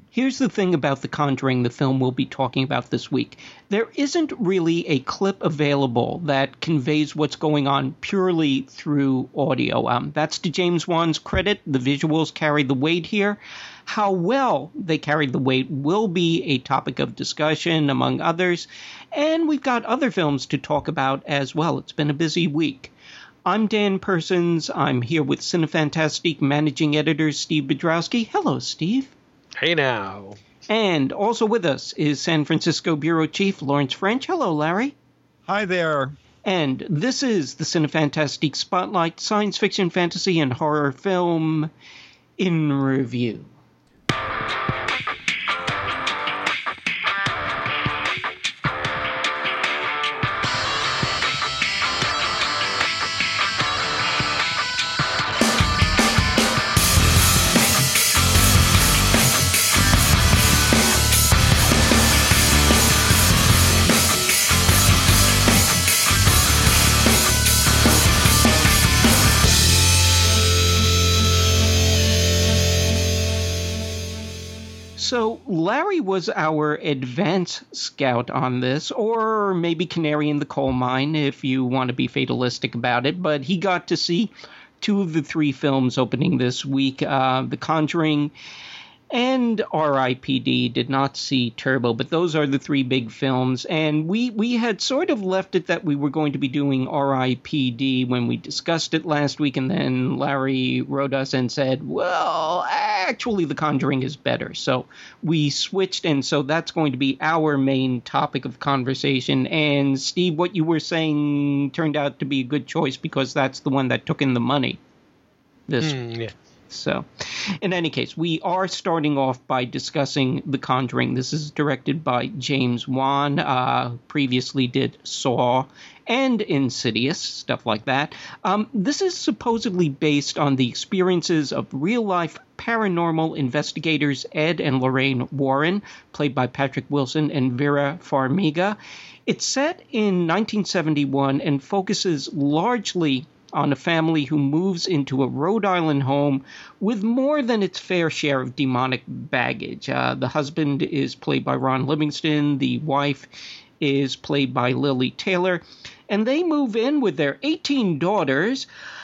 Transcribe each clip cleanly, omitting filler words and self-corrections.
Here's the thing about The Conjuring, the film we'll be talking about this week. There isn't really a clip available that conveys what's going on purely through audio. That's to James Wan's credit. The visuals carry the weight here. How well they carried the weight will be a topic of discussion, among others. And we've got other films to talk about as well. It's been a busy week. I'm Dan Persons. I'm here with Cinefantastique managing editor Steve Bedrowski. Hello, Steve. Hey now. And also with us is San Francisco Bureau Chief Lawrence French. Hello, Larry. Hi there. And this is the Cinefantastique Spotlight Science Fiction, Fantasy, and Horror Film in Review. So Larry was our advance scout on this, or maybe canary in the coal mine if you want to be fatalistic about it, but he got to see two of the three films opening this week, The Conjuring and R.I.P.D. Did not see Turbo, but those are the three big films. And we had sort of left it that we were going to be doing R.I.P.D. when we discussed it last week, and then Larry wrote us and said, well, actually The Conjuring is better. So we switched, and so that's going to be our main topic of conversation. And Steve, what you were saying turned out to be a good choice because that's the one that took in the money. Yeah. So, in any case, we are starting off by discussing The Conjuring. This is directed by James Wan, previously did Saw and Insidious, stuff like that. This is supposedly based on the experiences of real-life paranormal investigators Ed and Lorraine Warren, played by Patrick Wilson and Vera Farmiga. It's set in 1971 and focuses largely on a family who moves into a Rhode Island home with more than its fair share of demonic baggage. The husband is played by Ron Livingston. The wife is played by Lily Taylor. And they move in with their 18 daughters.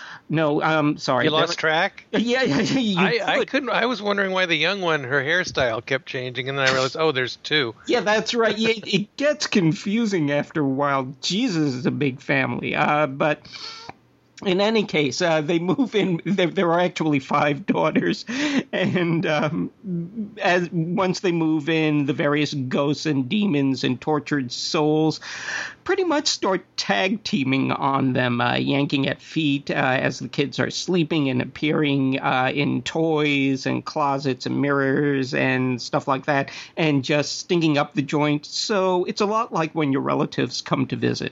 No, sorry. You lost track? Yeah. I couldn't. I was wondering why the young one, her hairstyle kept changing, and then I realized, oh, there's two. Yeah, that's right. Yeah, it gets confusing after a while. Jesus is a big family. But in any case, they move in. There are actually 5 daughters, and once they move in, the various ghosts and demons and tortured souls pretty much start tag teaming on them, yanking at feet as the kids are sleeping and appearing in toys and closets and mirrors and stuff like that, and just stinking up the joint. So it's a lot like when your relatives come to visit.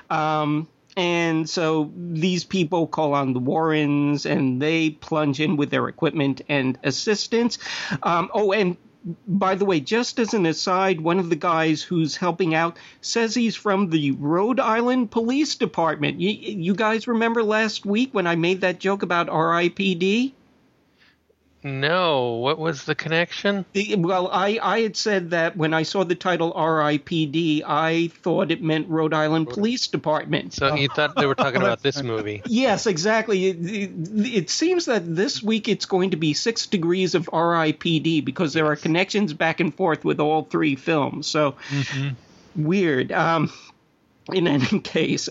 And so these people call on the Warrens, and they plunge in with their equipment and assistance. And by the way, just as an aside, one of the guys who's helping out says he's from the Rhode Island Police Department. You guys remember last week when I made that joke about R.I.P.D.? No. What was the connection? Well, I had said that when I saw the title R.I.P.D., I thought it meant Rhode Island Police Department. So you thought they were talking about this movie? Yes, exactly. It seems that this week it's going to be 6 degrees of R.I.P.D. because there are connections back and forth with all 3 films. So weird. In any case,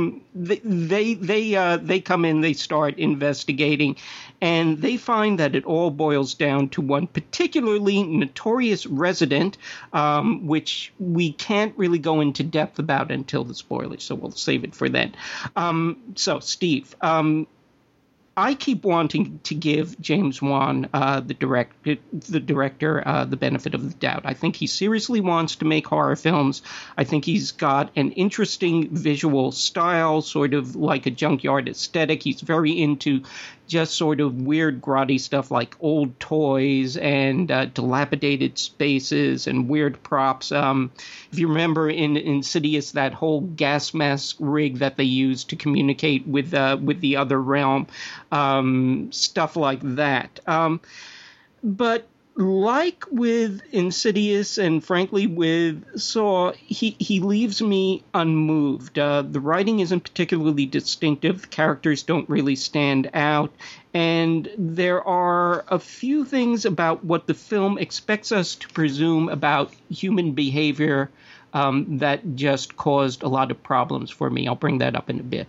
they come in, they start investigating, and they find that it all boils down to one particularly notorious resident, which we can't really go into depth about until the spoilers, so we'll save it for then. So, Steve, I keep wanting to give James Wan, the director, the benefit of the doubt. I think he seriously wants to make horror films. I think he's got an interesting visual style, sort of like a junkyard aesthetic. He's very into just sort of weird, grotty stuff like old toys and dilapidated spaces and weird props. If you remember in Insidious, that whole gas mask rig that they used to communicate with the other realm, stuff like that. But like with Insidious and frankly with Saw, he leaves me unmoved. The writing isn't particularly distinctive. The characters don't really stand out. And there are a few things about what the film expects us to presume about human behavior that just caused a lot of problems for me. I'll bring that up in a bit.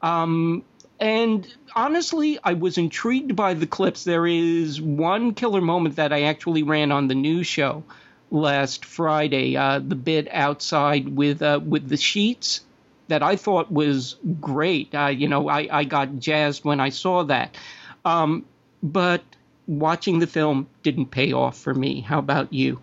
And honestly, I was intrigued by the clips. There is one killer moment that I actually ran on the news show last Friday, the bit outside with the sheets that I thought was great. I got jazzed when I saw that. But watching the film didn't pay off for me. How about you?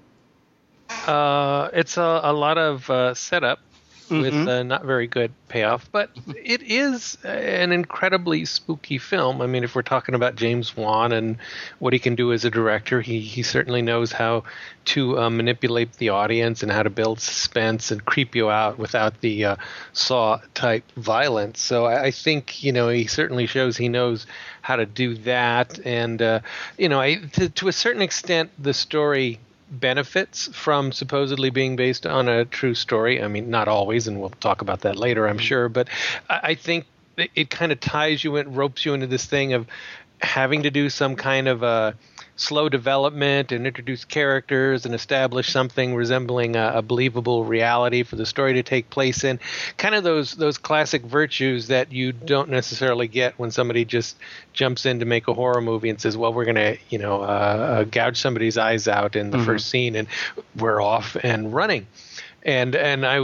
It's a lot of setup with not very good payoff, but it is an incredibly spooky film. I mean, if we're talking about James Wan and what he can do as a director, he certainly knows how to manipulate the audience and how to build suspense and creep you out without the Saw-type violence. So I think, he certainly shows he knows how to do that. And, to a certain extent, the story benefits from supposedly being based on a true story. I mean, not always, and we'll talk about that later, I'm sure. But I think it kind of ties you in, ropes you into this thing of having to do some kind of a slow development and introduce characters and establish something resembling a believable reality for the story to take place in. Kind of those classic virtues that you don't necessarily get when somebody just jumps in to make a horror movie and says, well, we're going to, gouge somebody's eyes out in the first scene and we're off and running. And I,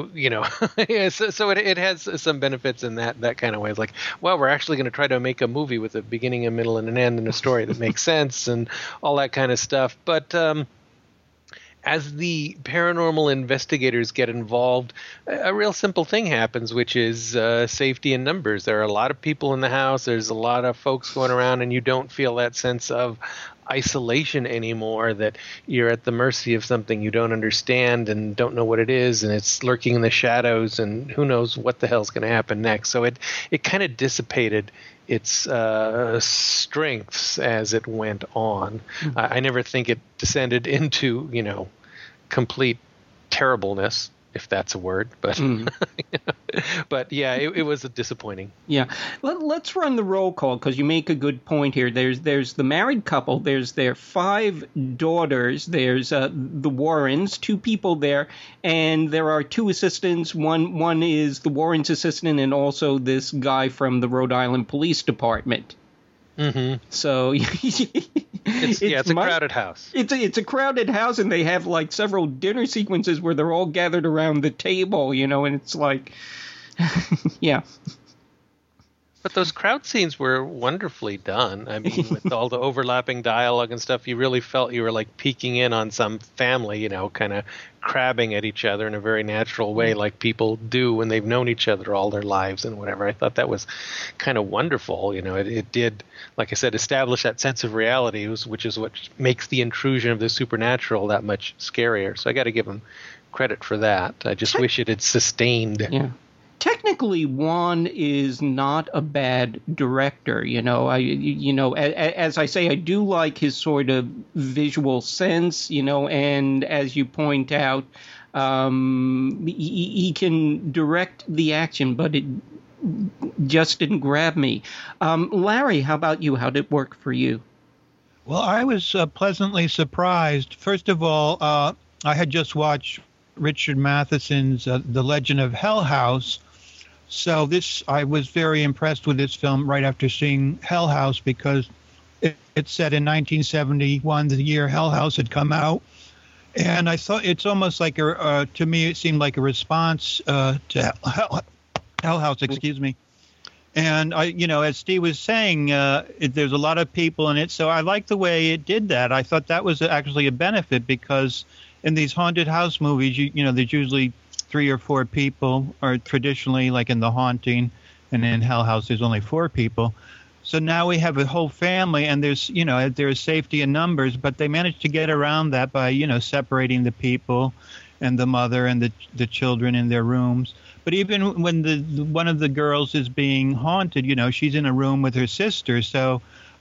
so it has some benefits in that kind of way. It's like, well, we're actually going to try to make a movie with a beginning, a middle, and an end, and a story that makes sense, and all that kind of stuff. But as the paranormal investigators get involved, a real simple thing happens, which is safety in numbers. There are a lot of people in the house. There's a lot of folks going around, and you don't feel that sense of isolation anymore, that you're at the mercy of something you don't understand and don't know what it is, and it's lurking in the shadows, and who knows what the hell's going to happen next. So it kind of dissipated its strengths as it went on. I never think it descended into, complete terribleness, if that's a word, but but yeah, it was disappointing. Yeah, let's run the roll call because you make a good point here. There's the married couple, there's their 5 daughters, there's the Warrens, 2 people there, and there are 2 assistants. One is the Warrens' assistant, and also this guy from the Rhode Island Police Department. So it's a crowded house. It's a crowded house, and they have like several dinner sequences where they're all gathered around the table, and it's like, yeah. But those crowd scenes were wonderfully done. I mean, with all the overlapping dialogue and stuff, you really felt you were like peeking in on some family, kind of crabbing at each other in a very natural way, like people do when they've known each other all their lives and whatever. I thought that was kind of wonderful. It did, like I said, establish that sense of reality, which is what makes the intrusion of the supernatural that much scarier. So I got to give them credit for that. I just wish it had sustained. Yeah. Technically, Wan is not a bad director. As I say, I do like his sort of visual sense. And as you point out, he can direct the action, but it just didn't grab me. Larry, how about you? How did it work for you? Well, I was pleasantly surprised. First of all, I had just watched Richard Matheson's The Legend of Hell House. So I was very impressed with this film right after seeing Hell House, because it's set in 1971, the year Hell House had come out. And I thought it's almost like to me, it seemed like a response to Hell House, excuse me. And as Steve was saying, there's a lot of people in it. So I like the way it did that. I thought that was actually a benefit, because in these haunted house movies, there's usually 3 or 4 people, or traditionally, like in The Haunting, and in Hell House, there's only 4 people. So now we have a whole family, and there's safety in numbers, but they managed to get around that by, separating the people and the mother and the children in their rooms. But even when one of the girls is being haunted, she's in a room with her sister. So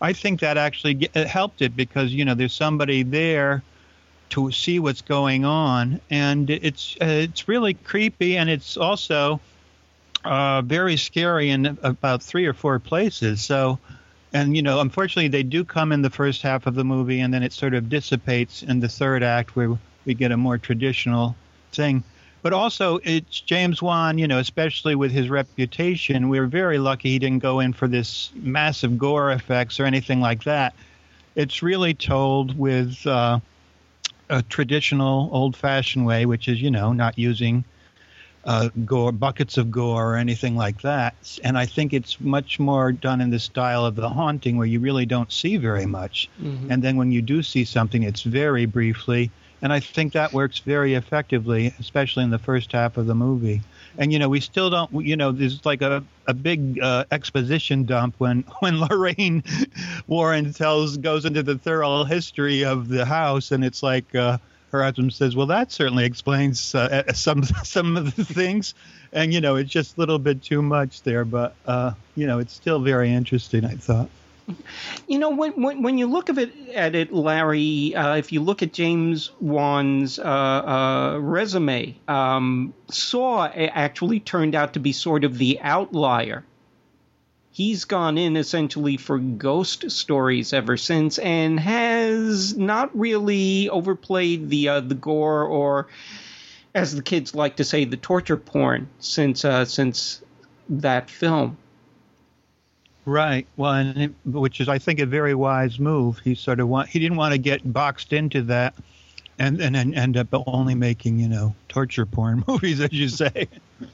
I think that actually helped it because, there's somebody there to see what's going on, and it's really creepy, and it's also very scary in about 3 or 4 places. So, and unfortunately, they do come in the first half of the movie, and then it sort of dissipates in the third act, where we get a more traditional thing. But also, it's James Wan, especially with his reputation. We're very lucky he didn't go in for this massive gore effects or anything like that. It's really told with a traditional, old-fashioned way, which is, not using gore, buckets of gore or anything like that. And I think it's much more done in the style of The Haunting, where you really don't see very much. Mm-hmm. And then when you do see something, it's very briefly. And I think that works very effectively, especially in the first half of the movie. And, we still don't, there's like a big exposition dump when Lorraine Warren goes into the thorough history of the house. And it's like her husband says, well, that certainly explains some of the things. And, it's just a little bit too much there. But, it's still very interesting, I thought. When you look at it, Larry, if you look at James Wan's resume, Saw actually turned out to be sort of the outlier. He's gone in essentially for ghost stories ever since, and has not really overplayed the gore, or, as the kids like to say, the torture porn since that film. Right. Well, which is, I think, a very wise move. He didn't want to get boxed into that, and then end up only making, torture porn movies, as you say.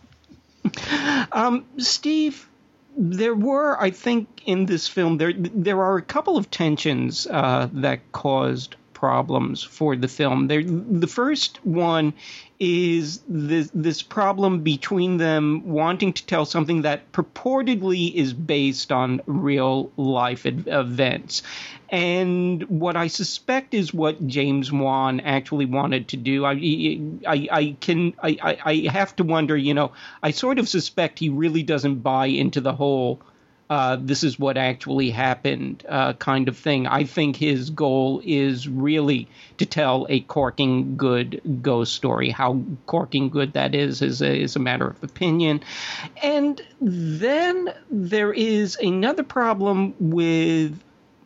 Steve, there were, I think, in this film, there are a couple of tensions that caused problems for the film. The first one is this problem between them wanting to tell something that purportedly is based on real life events. And what I suspect is what James Wan actually wanted to do. I have to wonder, I sort of suspect he really doesn't buy into the whole this is what actually happened kind of thing. I think his goal is really to tell a corking good ghost story. How corking good that is a matter of opinion. And then there is another problem with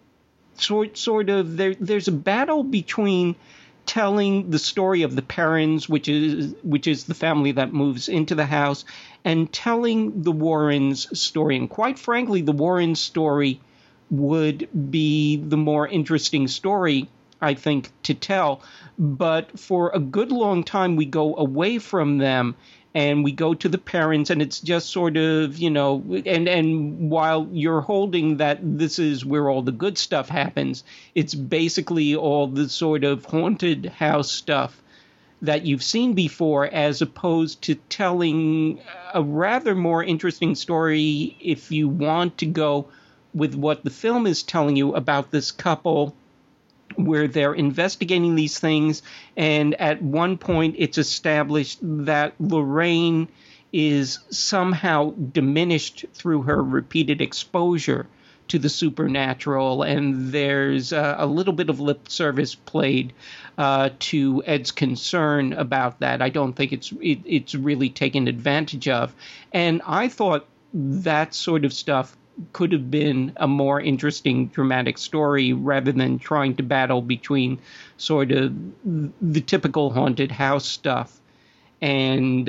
sort of there's a battle between telling the story of the Perrins, which is the family that moves into the house, and telling the Warrens' story. And quite frankly, the Warrens' story would be the more interesting story, I think, to tell. But for a good long time, we go away from them and we go to the Perrins, and it's just sort of, and while you're holding that this is where all the good stuff happens, it's basically all the sort of haunted house stuff that you've seen before, as opposed to telling a rather more interesting story, if you want to go with what the film is telling you about this couple, where they're investigating these things, and at one point it's established that Lorraine is somehow diminished through her repeated exposure to the supernatural, and there's a little bit of lip service played to Ed's concern about that. I don't think it's really taken advantage of, and I thought that sort of stuff could have been a more interesting dramatic story, rather than trying to battle between sort of the typical haunted house stuff and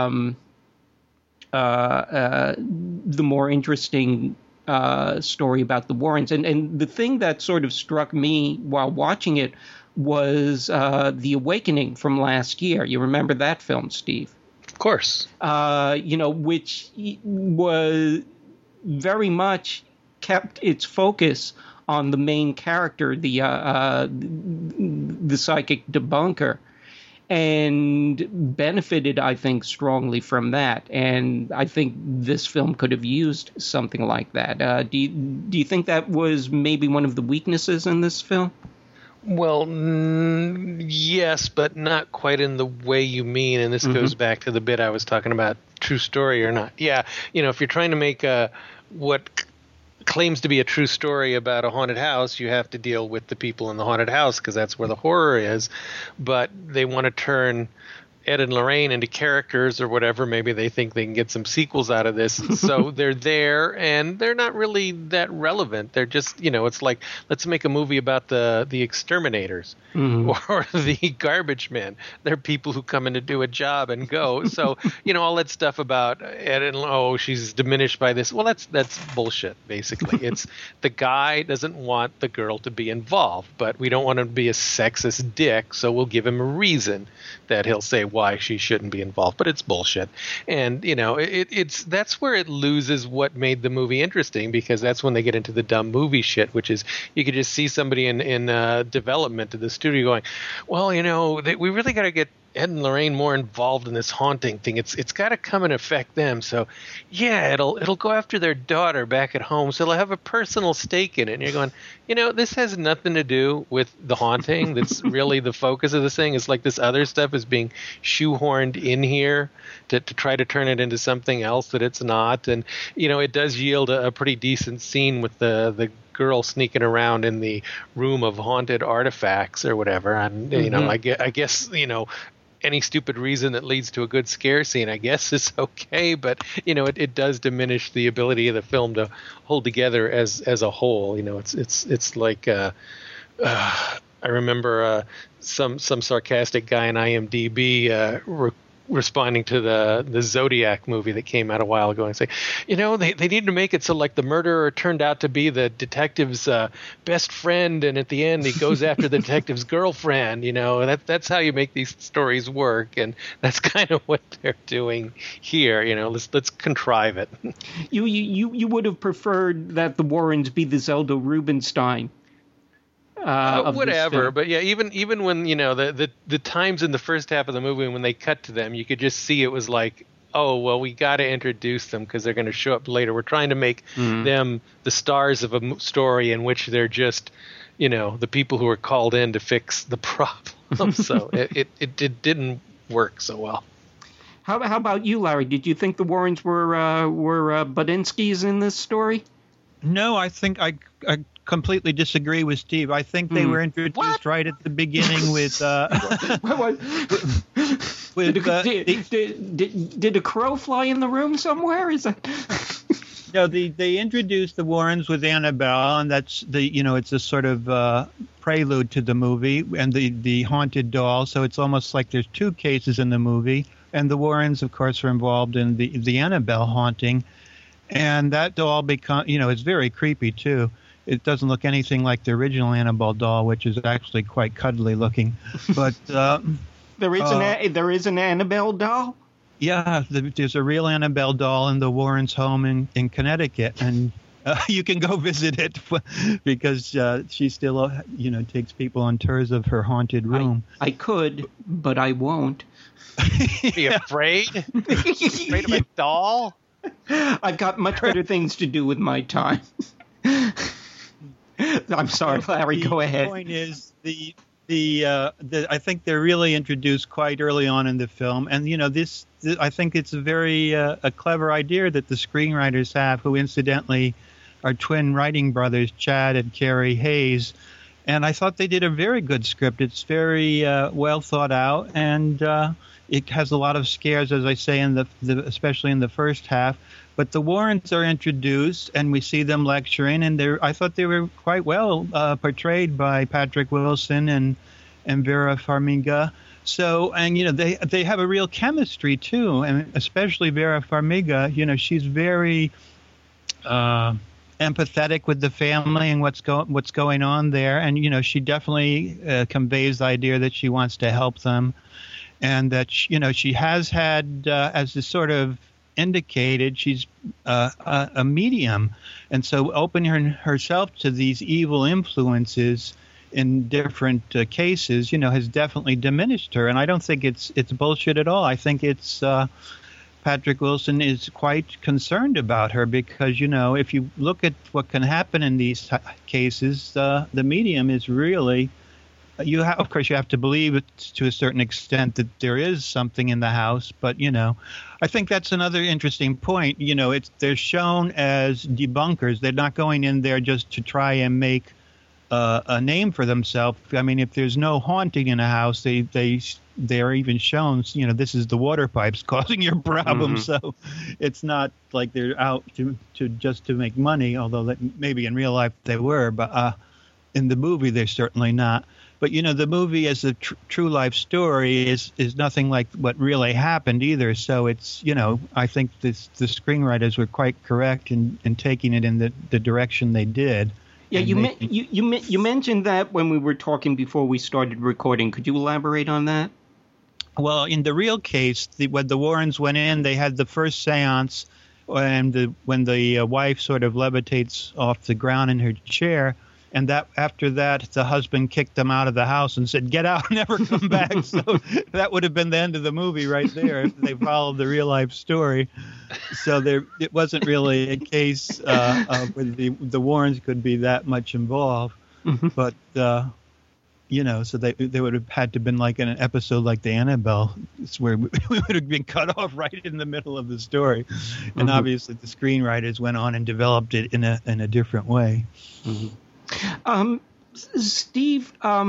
the more interesting story about the Warrens. And the thing that sort of struck me while watching it was The Awakening from last year. You remember that film, Steve? Of course. Which was very much kept its focus on the main character, the psychic debunker, and benefited, I think, strongly from that. And I think this film could have used something like that. Do you think that was maybe one of the weaknesses in this film? Well, yes, but not quite in the way you mean. And this goes back to the bit I was talking about, true story or not. Yeah, if you're trying to make what claims to be a true story about a haunted house, you have to deal with the people in the haunted house because that's where the horror is. But they want to turn Ed and Lorraine into characters or whatever. Maybe they think they can get some sequels out of this. So they're there, and they're not really that relevant. They're just, it's like, let's make a movie about the exterminators or the garbage men. They're people who come in to do a job and go. So, all that stuff about Ed and, she's diminished by this. Well, that's bullshit, basically. It's the guy doesn't want the girl to be involved, but we don't want him to be a sexist dick, so we'll give him a reason that he'll say why she shouldn't be involved, but it's bullshit. And that's where it loses what made the movie interesting, because that's when they get into the dumb movie shit, which is you could just see somebody in development of the studio going, well, we really got to get Ed and Lorraine more involved in this haunting thing. It's got to come and affect them. So, yeah, it'll go after their daughter back at home. So they'll have a personal stake in it. And you're going, this has nothing to do with the haunting. That's really the focus of this thing. It's like this other stuff is being shoehorned in here to try to turn it into something else that it's not. And, it does yield a pretty decent scene with the girl sneaking around in the room of haunted artifacts or whatever. And, I guess, any stupid reason that leads to a good scare scene, I guess, is okay. But, it does diminish the ability of the film to hold together as a whole. It's like, I remember some sarcastic guy in IMDb responding to the Zodiac movie that came out a while ago and saying, they need to make it so like the murderer turned out to be the detective's best friend, and at the end he goes after the detective's girlfriend. That's how you make these stories work, and that's kind of what they're doing here. Let's contrive it. You would have preferred that the Warrens be the Zelda Rubinstein. Whatever, but yeah, even when the times in the first half of the movie when they cut to them, you could just see it was like, oh well, we got to introduce them because they're going to show up later. We're trying to make them the stars of a story in which they're just the people who are called in to fix the problem. So it didn't work so well. How about you, Larry? Did you think the Warrens were Budinskis in this story? No, I think I completely disagree with Steve. I think they were introduced right at the beginning with. Did a crow fly in the room somewhere? Is that? No, they introduced the Warrens with Annabelle, and that's it's a sort of prelude to the movie, and the haunted doll. So it's almost like there's two cases in the movie, and the Warrens, of course, are involved in the Annabelle haunting, and that doll it's very creepy too. It doesn't look anything like the original Annabelle doll, which is actually quite cuddly looking. But there is an Annabelle doll? Yeah, there's a real Annabelle doll in the Warrens' home in Connecticut, and you can go visit it because she still, takes people on tours of her haunted room. I could, but I won't. Be afraid? Afraid of a doll? I've got much better things to do with my time. I'm sorry, Larry. Go ahead. The point is I think they're really introduced quite early on in the film, and this I think it's a very a clever idea that the screenwriters have, who incidentally are twin writing brothers, Chad and Carrie Hayes, and I thought they did a very good script. It's very well thought out, and it has a lot of scares, as I say, especially in the first half. But the Warrens are introduced, and we see them lecturing, and I thought they were quite well portrayed by Patrick Wilson and Vera Farmiga. So, and they have a real chemistry too, and especially Vera Farmiga. She's very empathetic with the family and what's going on there, and she definitely conveys the idea that she wants to help them, and that she has had as a sort of indicated, she's a medium, and so opening herself to these evil influences in different cases, has definitely diminished her. And I don't think it's bullshit at all. I think it's Patrick Wilson is quite concerned about her because, if you look at what can happen in these cases, the medium is really of course, you have to believe it to a certain extent that there is something in the house. But, I think that's another interesting point. They're shown as debunkers. They're not going in there just to try and make a name for themselves. I mean, if there's no haunting in a house, they're even shown, this is the water pipes causing your problem. So it's not like they're out to just to make money, although maybe in real life they were. But in the movie, they're certainly not. But, the movie as a true life story is nothing like what really happened either. So it's, I think the screenwriters were quite correct in taking it in the direction they did. Yeah, you mentioned that when we were talking before we started recording. Could you elaborate on that? Well, in the real case, when the Warrens went in, they had the first seance, and when the wife sort of levitates off the ground in her chair. And after that, the husband kicked them out of the house and said, "Get out, never come back." So that would have been the end of the movie right there if they followed the real life story. So it wasn't really a case where the Warrens could be that much involved. But so they would have had to have been like in an episode like the Annabelle, where we would have been cut off right in the middle of the story. And obviously, the screenwriters went on and developed it in a different way. Steve,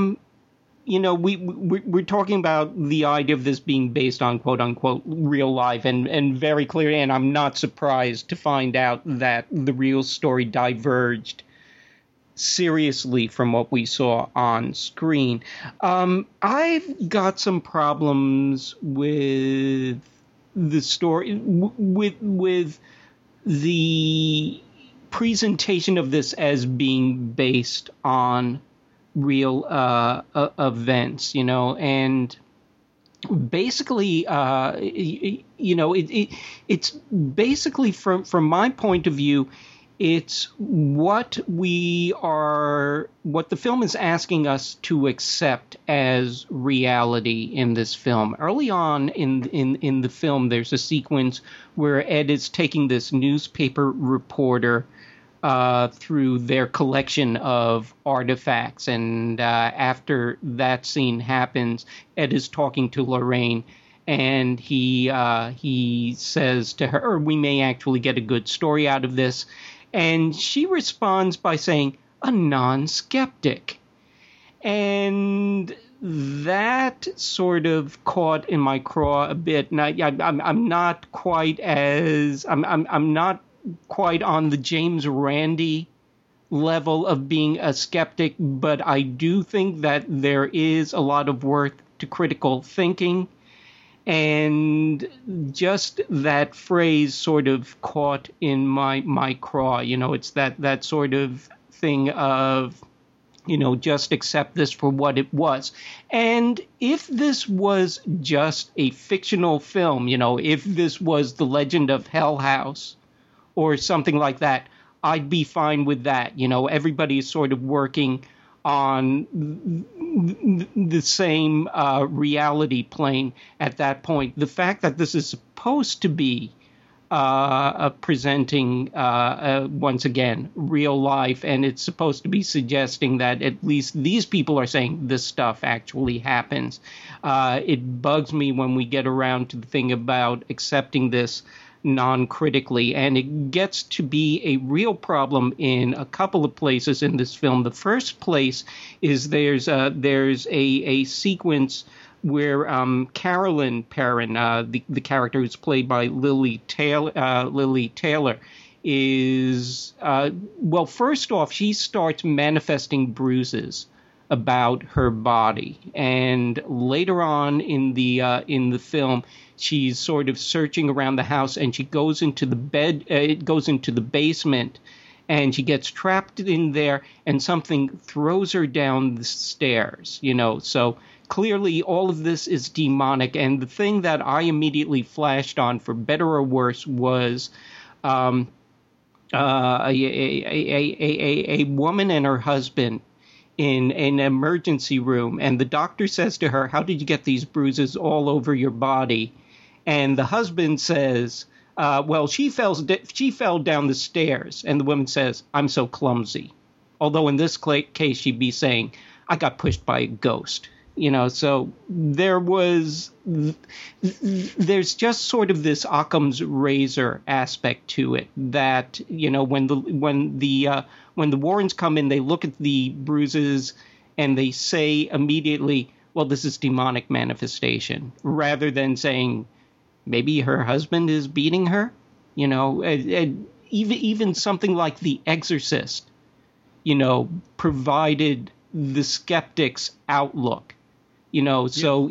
we're talking about the idea of this being based on quote unquote real life, and very clearly, and I'm not surprised to find out that the real story diverged seriously from what we saw on screen. I've got some problems with the story, with the presentation of this as being based on real events, and basically, it's basically from my point of view, it's what the film is asking us to accept as reality in this film. Early on in the film, there's a sequence where Ed is taking this newspaper reporter through their collection of artifacts. And after that scene happens, Ed is talking to Lorraine, and he says to her, "We may actually get a good story out of this." And she responds by saying, "A non-skeptic." And that sort of caught in my craw a bit. And I'm not quite I'm not quite on the James Randi level of being a skeptic, but I do think that there is a lot of worth to critical thinking. And just that phrase sort of caught in my craw. It's that sort of thing of, just accept this for what it was. And if this was just a fictional film, if this was The Legend of Hell House or something like that, I'd be fine with that. Everybody is sort of working on the same reality plane at that point. The fact that this is supposed to be presenting, once again, real life, and it's supposed to be suggesting that at least these people are saying this stuff actually happens. It bugs me when we get around to the thing about accepting this non-critically, and it gets to be a real problem in a couple of places in this film. The first place is there's a sequence where Carolyn Perrin, the character who's played by Lily Taylor, is first off, she starts manifesting bruises about her body, and later on in the film, she's sort of searching around the house, and she goes into the basement, and she gets trapped in there, and something throws her down the stairs. So clearly all of this is demonic. And the thing that I immediately flashed on, for better or worse, was a woman and her husband in an emergency room, and the doctor says to her, "How did you get these bruises all over your body?" And the husband says, she fell down the stairs. And the woman says, "I'm so clumsy." Although in this case, she'd be saying, I got pushed by a ghost. So there's just sort of this Occam's razor aspect to it that, when the Warrens come in, they look at the bruises and they say immediately, well, this is demonic manifestation, rather than saying maybe her husband is beating her. Even something like The Exorcist, provided the skeptic's outlook. So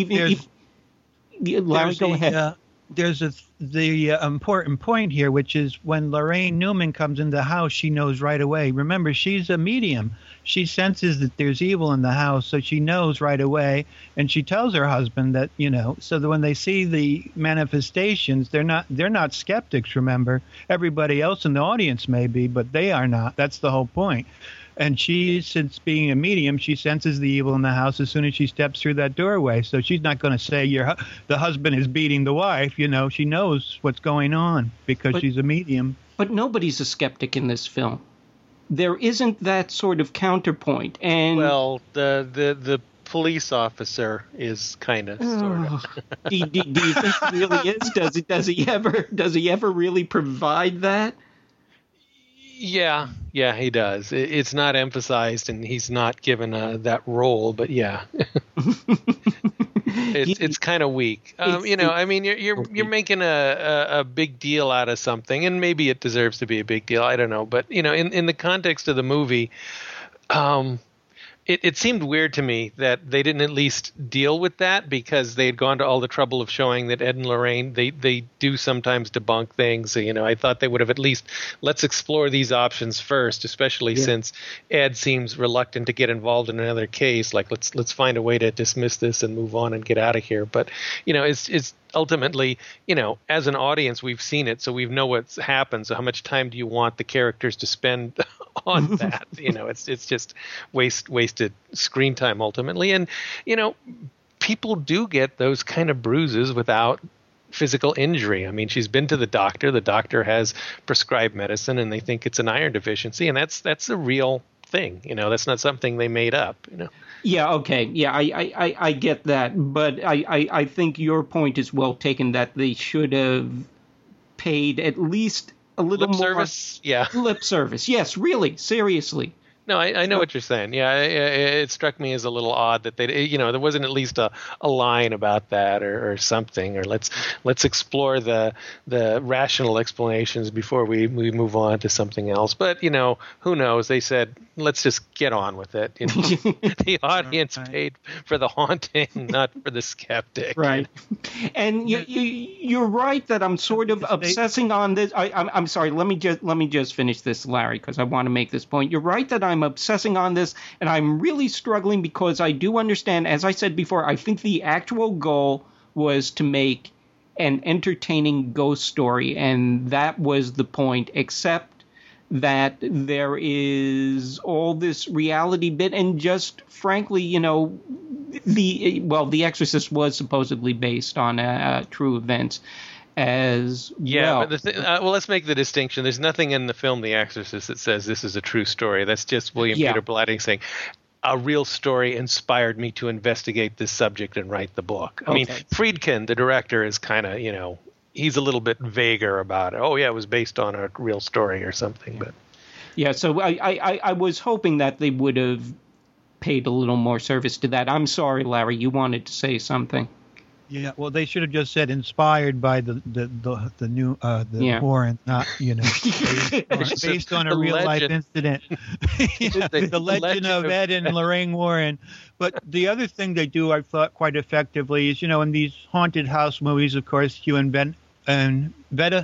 Larry, go ahead. There's the important point here, which is when Lorraine Newman comes in the house, she knows right away. Remember, she's a medium. She senses that there's evil in the house, so she knows right away, and she tells her husband that, so that when they see the manifestations, they're not skeptics. Remember, everybody else in the audience may be, but they are not. That's the whole point. And she, since being a medium, she senses the evil in the house as soon as she steps through that doorway. So she's not going to say the husband is beating the wife. She knows what's going on because she's a medium. But nobody's a skeptic in this film. There isn't that sort of counterpoint. And well, the police officer is kind of sort of. Do you think he really is? Does he ever really provide that? Yeah, he does. It's not emphasized, and he's not given that role. But yeah, it's kind of weak. You're making a big deal out of something, and maybe it deserves to be a big deal. I don't know, but in the context of the movie, It seemed weird to me that they didn't at least deal with that, because they had gone to all the trouble of showing that Ed and Lorraine, they do sometimes debunk things. I thought they would have at least, let's explore these options first, especially since Ed seems reluctant to get involved in another case. Like, let's find a way to dismiss this and move on and get out of here. But, it's ultimately, as an audience, we've seen it, so we know what's happened. So how much time do you want the characters to spend on that? It's just wasted screen time ultimately. And, people do get those kind of bruises without physical injury. I mean, she's been to the doctor. The doctor has prescribed medicine, and they think it's an iron deficiency, and that's a real thing. That's not something they made up. Yeah, okay. Yeah, I get that. But I think your point is well taken, that they should have paid at least a little lip more service. Yeah. Lip service. Yes, really, seriously. No, I know what you're saying. Yeah, it struck me as a little odd that there wasn't at least a line about that or something, or let's explore the rational explanations before we move on to something else. But who knows? They said, let's just get on with it. The audience paid for the haunting, not for the skeptic. Right. And you're right that I'm sort of obsessing on this. I'm sorry. Let me just finish this, Larry, because I want to make this point. You're right that I'm obsessing on this, and I'm really struggling because I do understand, as I said before, I think the actual goal was to make an entertaining ghost story, and that was the point, except that there is all this reality bit, and just frankly, The Exorcist was supposedly based on true events. But let's make the distinction. There's nothing in the film The Exorcist that says this is a true story. That's just William Peter Blatty saying, a real story inspired me to investigate this subject and write the book. I mean, Friedkin, the director, is kind of, he's a little bit vaguer about it. Oh, yeah, it was based on a real story or something. But yeah, so I was hoping that they would have paid a little more service to that. I'm sorry, Larry, you wanted to say something. Yeah, well, they should have just said inspired by the new Warren, not based on a real life incident. The legend of Ed and Lorraine Warren. But the other thing they do, I thought, quite effectively is, in these haunted house movies, of course, Hugh and Veda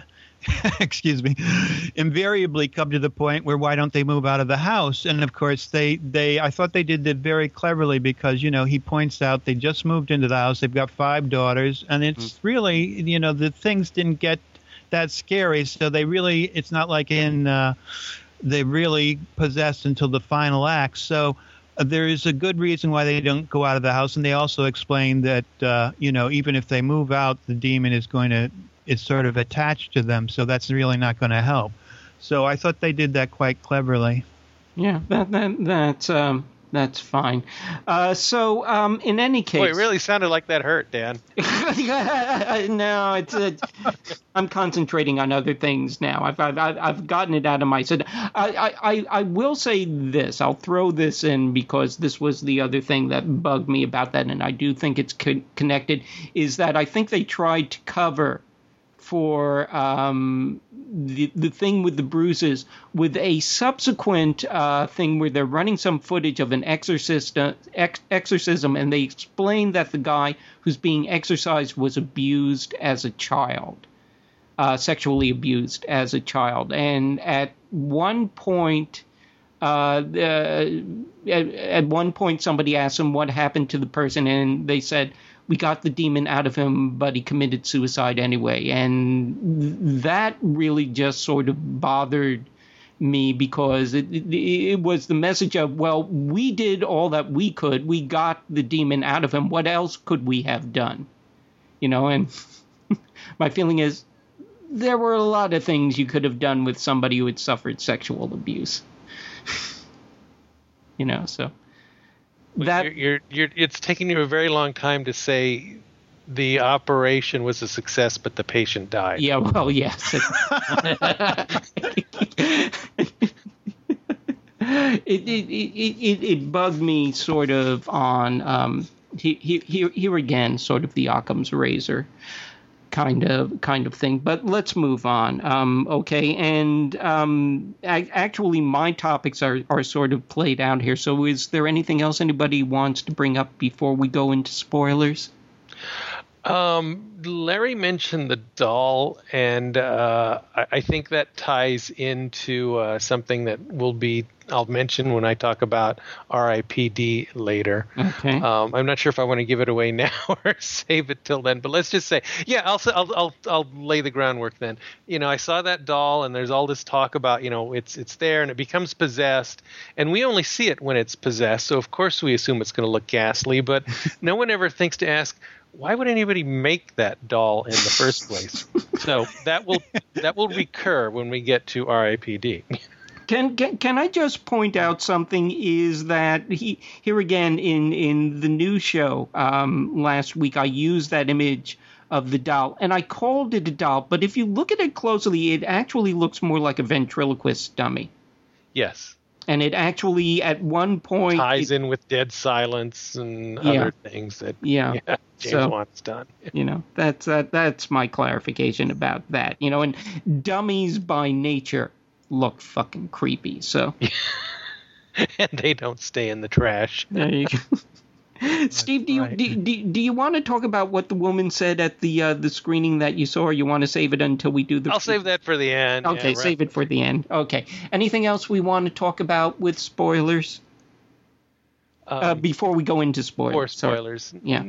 invariably come to the point where why don't they move out of the house? And of course, I thought they did that very cleverly because, he points out they just moved into the house. They've got 5 daughters, and it's really, the things didn't get that scary. So it's not like they really possessed until the final act. So there is a good reason why they don't go out of the house. And they also explain that, even if they move out, the demon it's sort of attached to them, so that's really not going to help. So I thought they did that quite cleverly. Yeah, That's fine. In any case, Boy, it really sounded like that hurt, Dan. No, I'm concentrating on other things now. I've gotten it out of my head. I will say this. I'll throw this in because this was the other thing that bugged me about that, and I do think it's connected. Is that I think they tried to cover for the thing with the bruises with a subsequent thing where they're running some footage of an exorcism, and they explain that the guy who's being exorcised was abused as a child, sexually abused as a child. And at one point, somebody asked him what happened to the person, and they said, we got the demon out of him, but he committed suicide anyway. And that really just sort of bothered me because it was the message of, well, we did all that we could. We got the demon out of him. What else could we have done? And my feeling is there were a lot of things you could have done with somebody who had suffered sexual abuse. So... it's taking you a very long time to say the operation was a success, but the patient died. Yeah, well, yes. It bugged me sort of on here again, sort of the Occam's razor kind of thing. But let's move on. Okay, and actually my topics are sort of played out here. So is there anything else anybody wants to bring up before we go into spoilers? Larry mentioned the doll, and I think that ties into something that I'll mention when I talk about R.I.P.D. later. Okay. I'm not sure if I want to give it away now or save it till then, but let's just say, yeah, I'll lay the groundwork then. I saw that doll, and there's all this talk about, it's there, and it becomes possessed, and we only see it when it's possessed, so of course we assume it's going to look ghastly, but no one ever thinks to ask, why would anybody make that doll in the first place? So that will recur when we get to R.I.P.D. Can I just point out something? Is that here again in the news show last week, I used that image of the doll, and I called it a doll. But if you look at it closely, it actually looks more like a ventriloquist dummy. Yes. And it actually, at one point... ties in with Dead Silence and other things that James Wan's done. That's my clarification about that. And dummies by nature look fucking creepy, so... And they don't stay in the trash. There you go. Steve, do you want to talk about what the woman said at the screening that you saw, or you want to save it until we do the... I'll save that for the end. Okay, save it for the end. Okay. Anything else we want to talk about with spoilers? Before we go into spoilers. Before spoilers. Sorry. Yeah.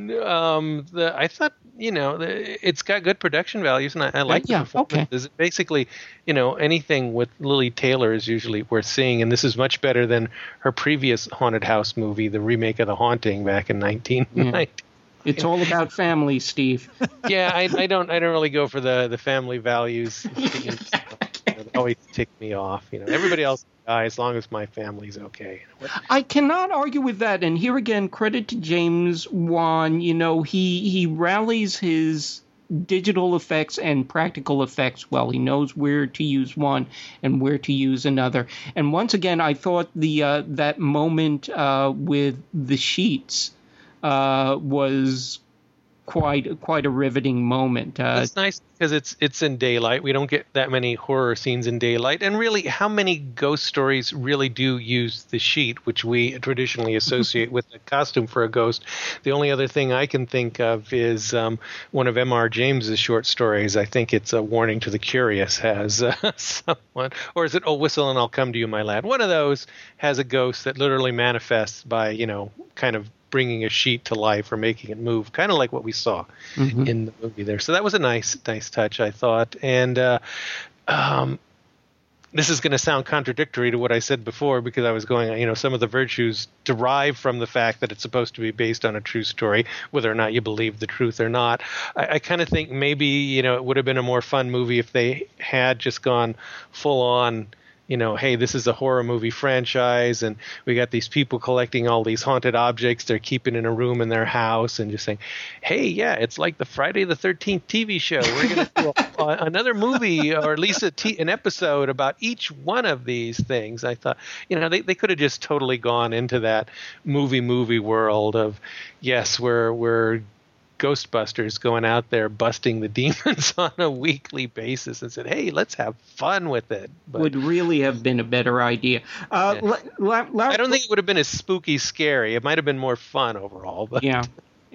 I thought, it's got good production values, and I like the performances. Okay. Basically, anything with Lily Taylor is usually worth seeing, and this is much better than her previous haunted house movie, the remake of The Haunting back in 1990. Yeah. It's all about family, Steve. Yeah, I don't really go for the family values. They always tick me off. Everybody else as long as my family's okay. I cannot argue with that. And here again, credit to James Wan. He rallies his digital effects and practical effects well. He knows where to use one and where to use another. And once again, I thought that moment with the sheets was quite a riveting moment. It's nice because it's in daylight. We don't get that many horror scenes in daylight. And really, how many ghost stories really do use the sheet, which we traditionally associate with a costume for a ghost? The only other thing I can think of is one of M.R. James's short stories. I think it's A Warning to the Curious has someone, or is it Oh Whistle and I'll Come to You, My Lad? One of those has a ghost that literally manifests by, kind of bringing a sheet to life or making it move, kind of like what we saw in the movie there. So that was a nice touch, I thought. And this is going to sound contradictory to what I said before, because I was going, some of the virtues derive from the fact that it's supposed to be based on a true story, whether or not you believe the truth or not. I kind of think maybe, it would have been a more fun movie if they had just gone full on, hey, this is a horror movie franchise, and we got these people collecting all these haunted objects they're keeping in a room in their house, and just saying, hey, yeah, it's like the Friday the 13th TV show. We're going to do another movie, or at least an episode about each one of these things. I thought, they could have just totally gone into that movie world of, yes, we're Ghostbusters going out there busting the demons on a weekly basis, and said, hey, let's have fun with it. But would really have been a better idea. I don't think it would have been as spooky scary. It might have been more fun overall. But. Yeah.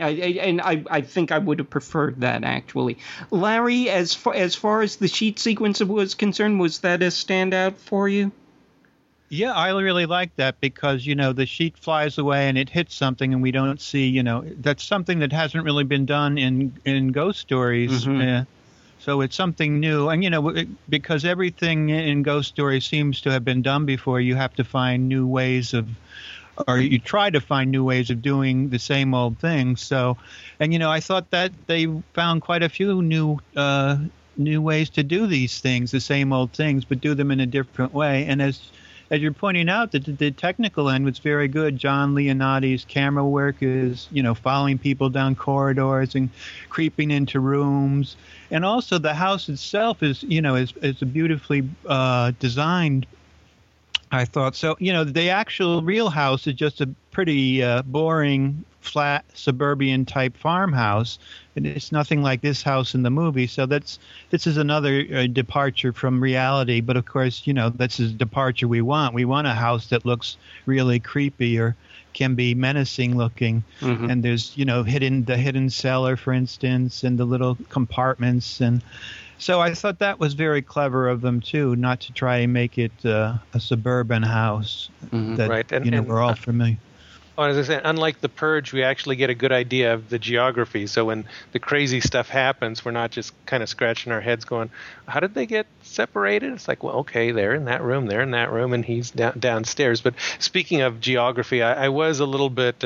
I think I would have preferred that, actually. Larry, as far as the sheet sequence was concerned, was that a standout for you? Yeah, I really like that because, the sheet flies away and it hits something and we don't see, that's something that hasn't really been done in ghost stories. Mm-hmm. So it's something new. And, because everything in ghost stories seems to have been done before, you have to find new ways or you try to find new ways of doing the same old thing. So, and, I thought that they found quite a few new ways to do these things, the same old things, but do them in a different way. And as you're pointing out, the technical end was very good. John Leonardi's camera work is, following people down corridors and creeping into rooms. And also the house itself is, is beautifully designed, I thought. So, the actual real house is just a pretty boring, flat, suburban type farmhouse. And it's nothing like this house in the movie. So this is another departure from reality. But of course, that's a departure we want. We want a house that looks really creepy or can be menacing looking. Mm-hmm. And there's, the hidden cellar, for instance, and the little compartments. And so I thought that was very clever of them, too, not to try and make it a suburban house that, right. And we're all familiar. Oh, as I said, unlike The Purge, we actually get a good idea of the geography. So when the crazy stuff happens, we're not just kind of scratching our heads going, how did they get separated? It's like, well, okay, they're in that room, and he's downstairs. But speaking of geography, I was a little bit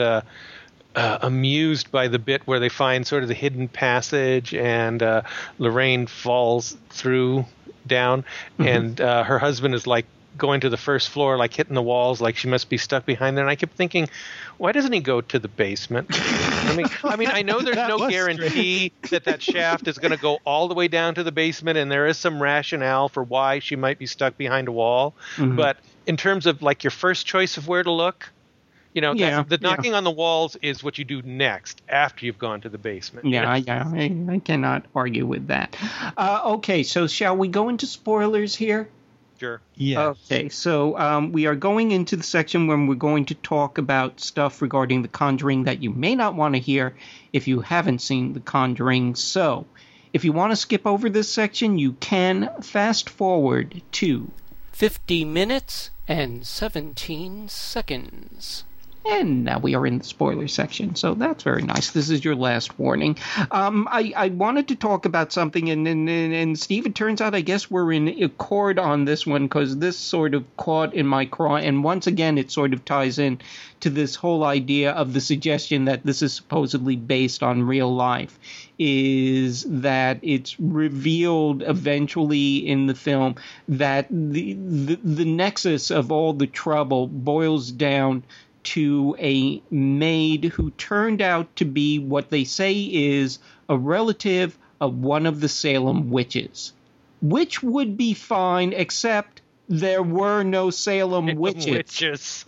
amused by the bit where they find sort of the hidden passage, and Lorraine falls down, and her husband is like, going to the first floor, like hitting the walls, like she must be stuck behind there. And I kept thinking, why doesn't he go to the basement? I mean, I know there's no guarantee that shaft is going to go all the way down to the basement, and there is some rationale for why she might be stuck behind a wall. Mm-hmm. But in terms of like your first choice of where to look, the knocking on the walls is what you do next after you've gone to the basement. I cannot argue with that. Okay, so shall we go into spoilers here? Sure. Yes. Okay, so we are going into the section when we're going to talk about stuff regarding The Conjuring that you may not want to hear if you haven't seen The Conjuring. So, if you want to skip over this section, you can fast forward to 50 minutes and 17 seconds. And now we are in the spoiler section, so that's very nice. This is your last warning. I wanted to talk about something, and Steve, it turns out I guess we're in accord on this one, because this sort of caught in my craw, and once again it sort of ties in to this whole idea of the suggestion that this is supposedly based on real life, is that it's revealed eventually in the film that the nexus of all the trouble boils down to a maid who turned out to be what they say is a relative of one of the Salem witches, which would be fine, except there were no Salem witches.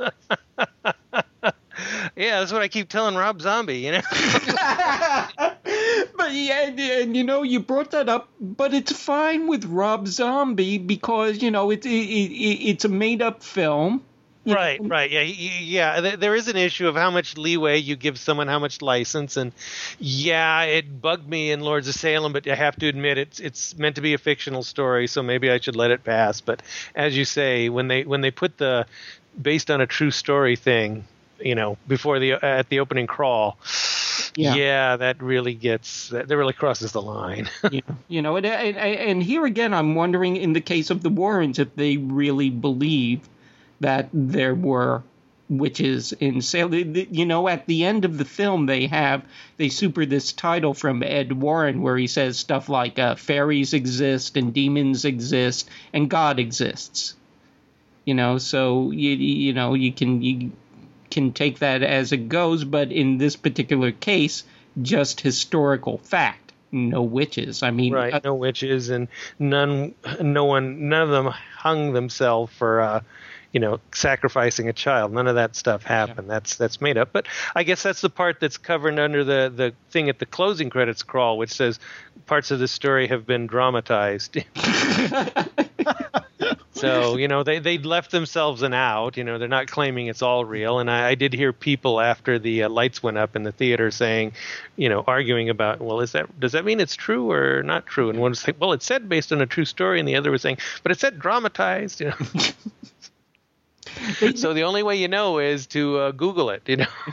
Yeah, that's what I keep telling Rob Zombie, But yeah, and you brought that up, but it's fine with Rob Zombie because, it's a made-up film. Right. Yeah. There is an issue of how much leeway you give someone, how much license, and it bugged me in Lords of Salem, but I have to admit it's meant to be a fictional story, so maybe I should let it pass. But as you say, when they put the based on a true story thing, before at the opening crawl, that really crosses the line. And here again, I'm wondering in the case of the Warrens if they really believe that there were witches in Salem. At the end of the film, they super this title from Ed Warren where he says stuff like fairies exist and demons exist and God exists. So you can take that as it goes, but in this particular case, just historical fact. No witches. I mean, right? No witches, and none of them hung themselves for sacrificing a child. None of that stuff happened. Yeah. That's made up. But I guess that's the part that's covered under the thing at the closing credits crawl, which says parts of the story have been dramatized. So, they left themselves an out. They're not claiming it's all real. And I did hear people after the lights went up in the theater saying, arguing about, well, does that mean it's true or not true? And one was saying, well, it said based on a true story. And the other was saying, but it said dramatized, So the only way you know is to Google it,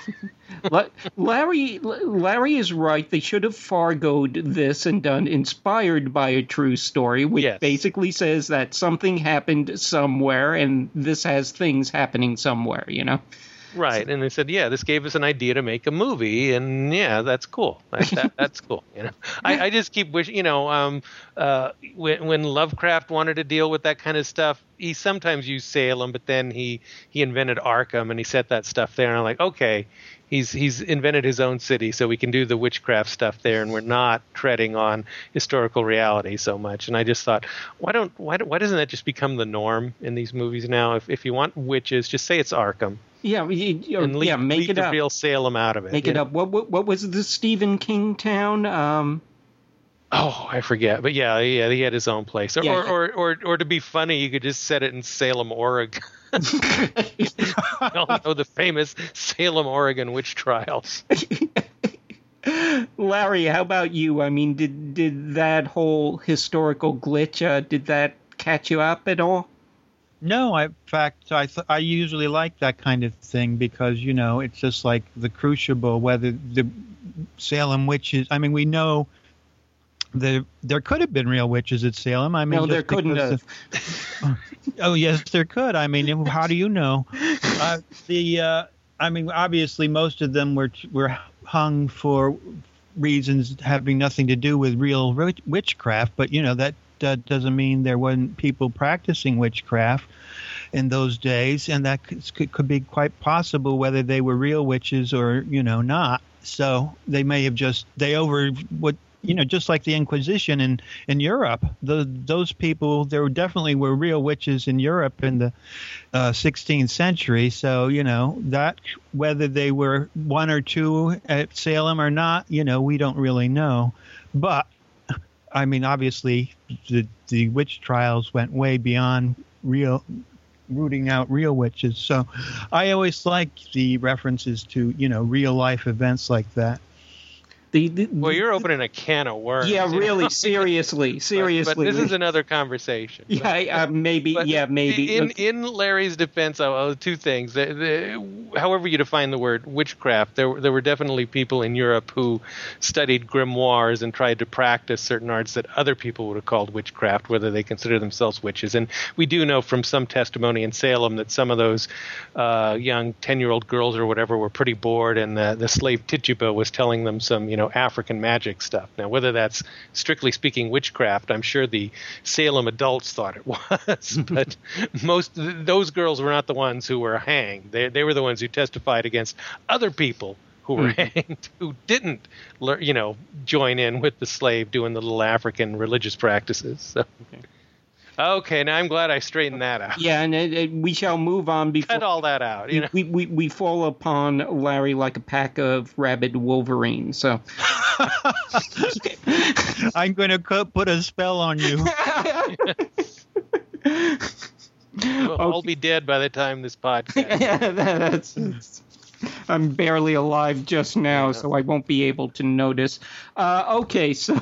Larry is right. They should have Fargoed this and done inspired by a true story, which basically says that something happened somewhere, and this has things happening somewhere, Right, and they said, this gave us an idea to make a movie, and that's cool. That's cool. I just keep wishing, when Lovecraft wanted to deal with that kind of stuff, he sometimes used Salem, but then he invented Arkham, and he set that stuff there, and I'm like, okay, he's invented his own city, so we can do the witchcraft stuff there, and we're not treading on historical reality so much. And I just thought, why doesn't that just become the norm in these movies now? If you want witches, just say it's Arkham. Yeah, make it the up. Real Salem out of it. Make it up. What was the Stephen King town? I forget. But yeah, he had his own place. Or to be funny, you could just set it in Salem, Oregon. We all know the famous Salem, Oregon witch trials. Larry, how about you? I mean, did that whole historical glitch, did that catch you up at all? No, in fact, I usually like that kind of thing because, it's just like the crucible, whether the Salem witches, I mean, we know there could have been real witches at Salem. I mean, no, there couldn't have. Oh, yes, there could. I mean, how do you know? I mean, obviously, most of them were hung for reasons having nothing to do with real witchcraft, but, that doesn't mean there weren't people practicing witchcraft in those days, and that could be quite possible whether they were real witches or, not. So they may have just, just like the Inquisition in Europe, those people, there definitely were real witches in Europe in the 16th century. So, that whether they were one or two at Salem or not, we don't really know. But I mean, obviously, the witch trials went way beyond rooting out real witches. So I always like the references to, real life events like that. Well, you're opening a can of worms. Yeah, really, seriously. But this is another conversation. Yeah, maybe. In Larry's defense, two things. However you define the word witchcraft, there were definitely people in Europe who studied grimoires and tried to practice certain arts that other people would have called witchcraft, whether they consider themselves witches. And we do know from some testimony in Salem that some of those young 10-year-old girls or whatever were pretty bored, and the slave Tituba was telling them some, African magic stuff. Now, whether that's strictly speaking witchcraft, I'm sure the Salem adults thought it was, but those girls were not the ones who were hanged. They were the ones who testified against other people who were hanged, who didn't, join in with the slave doing the little African religious practices. So. Okay, now I'm glad I straightened that out. Yeah, and we shall move on before... Cut all that out. We fall upon Larry like a pack of rabid wolverines, so... I'm going to put a spell on you. We'll all be dead by the time this podcast... I'm barely alive just now, so I won't be able to notice. Okay, so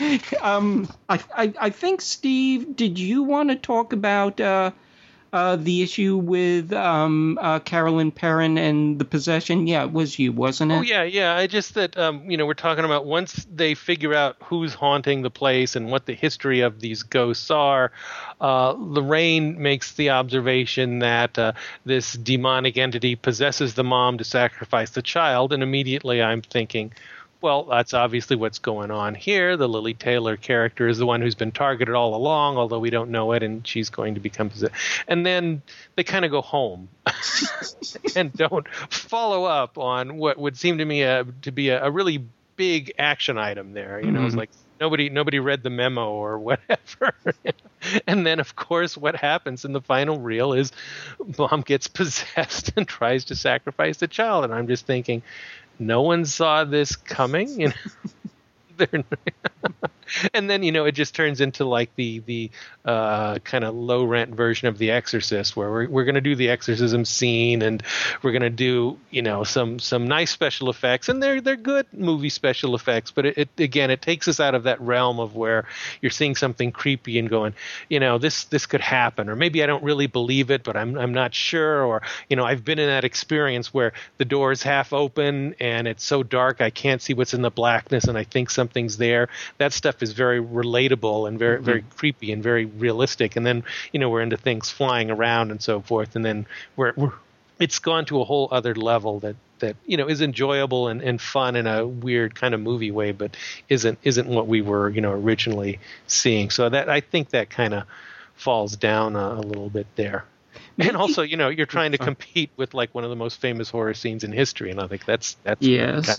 I think, Steve, did you want to talk about the issue with Carolyn Perrin and the possession? Yeah, it was you, wasn't it? Oh, yeah. I just that, we're talking about once they figure out who's haunting the place and what the history of these ghosts are, Lorraine makes the observation that this demonic entity possesses the mom to sacrifice the child, and immediately I'm thinking, Well, that's obviously what's going on here. The Lily Taylor character is the one who's been targeted all along, although we don't know it, and she's going to become possessed. And then they kind of go home and don't follow up on what would seem to me to be a really big action item there. You know, it's like nobody read the memo or whatever. And then, of course, what happens in the final reel is Mom gets possessed and tries to sacrifice the child. And I'm just thinking, no one saw this coming. You know? And then, you know, it just turns into like the kind of low rent version of The Exorcist, where we're going to do the exorcism scene, and we're going to do, you know, some nice special effects, and they're good movie special effects, but it takes us out of that realm of where you're seeing something creepy and going, you know, this could happen, or maybe I don't really believe it, but I'm not sure, or, you know, I've been in that experience where the door is half open and it's so dark I can't see what's in the blackness, and I think something's there. That stuff is very relatable and very very creepy and very realistic. And then, you know, we're into things flying around and so forth, and then it's gone to a whole other level that you know is enjoyable and fun in a weird kind of movie way, but isn't what we were, you know, originally seeing. So that, I think that kind of falls down a little bit there. And also, you know, you're trying to compete with like one of the most famous horror scenes in history, and I think that's yes.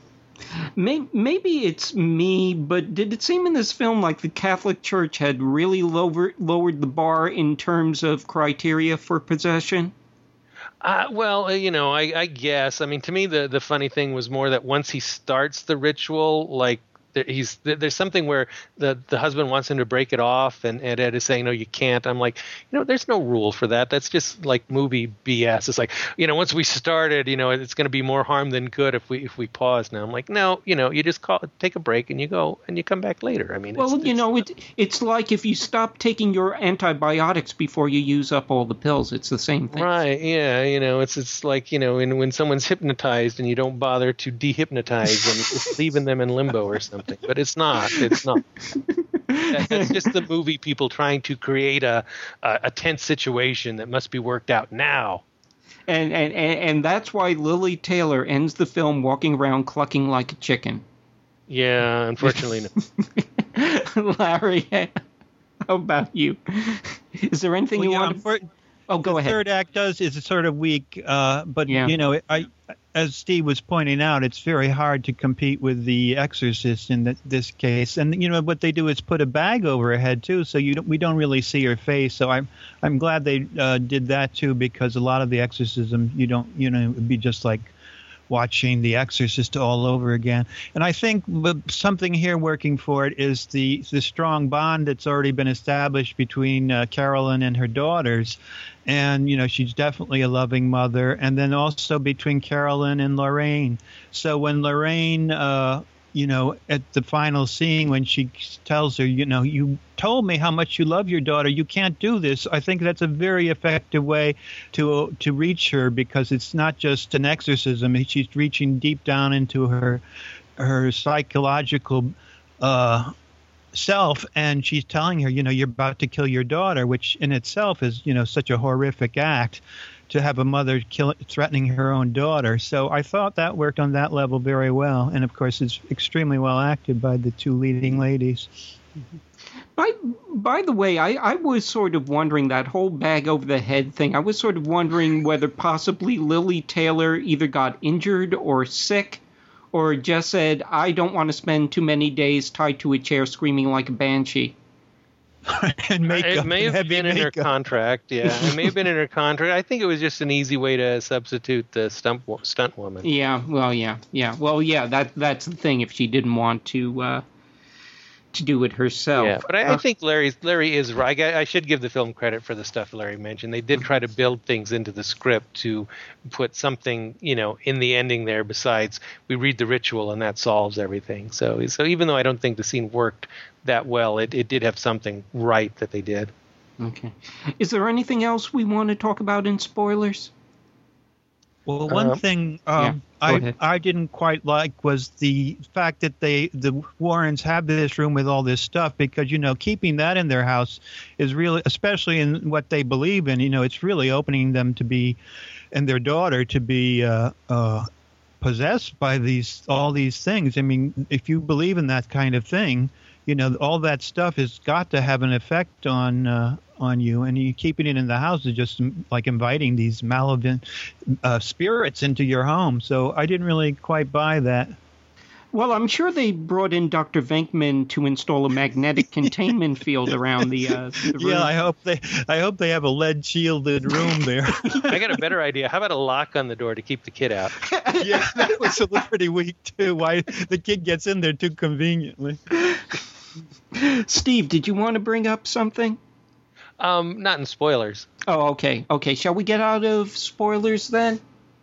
Maybe it's me, but did it seem in this film like the Catholic Church had really lowered the bar in terms of criteria for possession? Well, you know, I guess. I mean, to me, the funny thing was more that once he starts the ritual, like, there's something where the husband wants him to break it off, and Ed is saying, no, you can't. I'm like, you know, there's no rule for that. That's just like movie BS. It's like, you know, once we started, you know, it's going to be more harm than good if we pause now. I'm like, no, you know, you just take a break and you go and you come back later. I mean, it's like if you stop taking your antibiotics before you use up all the pills. It's the same thing. Right. Yeah. You know, it's like, you know, when someone's hypnotized and you don't bother to dehypnotize them, it's leaving them in limbo or something. But it's not. That's just the movie people trying to create a tense situation that must be worked out now. And that's why Lily Taylor ends the film walking around clucking like a chicken. Yeah, unfortunately. No. Larry, how about you? Is there anything you want to... go ahead. The third act is sort of weak, but you know, as Steve was pointing out, it's very hard to compete with The Exorcist in this case. And you know what they do is put a bag over her head too, so we don't really see her face. So I'm glad they did that too, because a lot of the exorcism it'd be just like watching The Exorcist all over again. And I think something here working for it is the strong bond that's already been established between Carolyn and her daughters. And, you know, she's definitely a loving mother. And then also between Carolyn and Lorraine. So when Lorraine, you know, at the final scene, when she tells her, you know, you told me how much you love your daughter, you can't do this. I think that's a very effective way to reach her, because it's not just an exorcism. She's reaching deep down into her psychological self, and she's telling her, you know, you're about to kill your daughter, which in itself is, you know, such a horrific act, to have a mother threatening her own daughter. So I thought that worked on that level very well, and of course it's extremely well acted by the two leading ladies. By the way, I was sort of wondering, that whole bag over the head thing, I was sort of wondering whether possibly Lily Taylor either got injured or sick, or just said, I don't want to spend too many days tied to a chair screaming like a banshee. And makeup, it may have been in her contract. Yeah, it may have been in her contract. I think it was just an easy way to substitute the stunt woman. Yeah, well, yeah. Well, yeah, that's the thing, if she didn't want to do it herself. Yeah, but I think Larry is right. I should give the film credit for the stuff Larry mentioned. They did try to build things into the script to put something, you know, in the ending there besides we read the ritual and that solves everything. So even though I don't think the scene worked that well, it did have something right that they did. Okay. Is there anything else we want to talk about in spoilers? Well, one thing I didn't quite like was the fact that the Warrens have this room with all this stuff, because, you know, keeping that in their house is really, especially in what they believe in, you know, it's really opening them to be, and their daughter to be possessed by all these things. I mean, if you believe in that kind of thing, all that stuff has got to have an effect on you, and you keeping it in the house is just like inviting these malevolent spirits into your home. So I didn't really quite buy that. Well, I'm sure they brought in Dr. Venkman to install a magnetic containment field around the room. Yeah, I hope they have a lead shielded room there. I got a better idea. How about a lock on the door to keep the kid out? Yeah, that was pretty weak too. Why the kid gets in there too conveniently. Steve, did you want to bring up something? Not in spoilers. Oh, okay. Okay, shall we get out of spoilers then?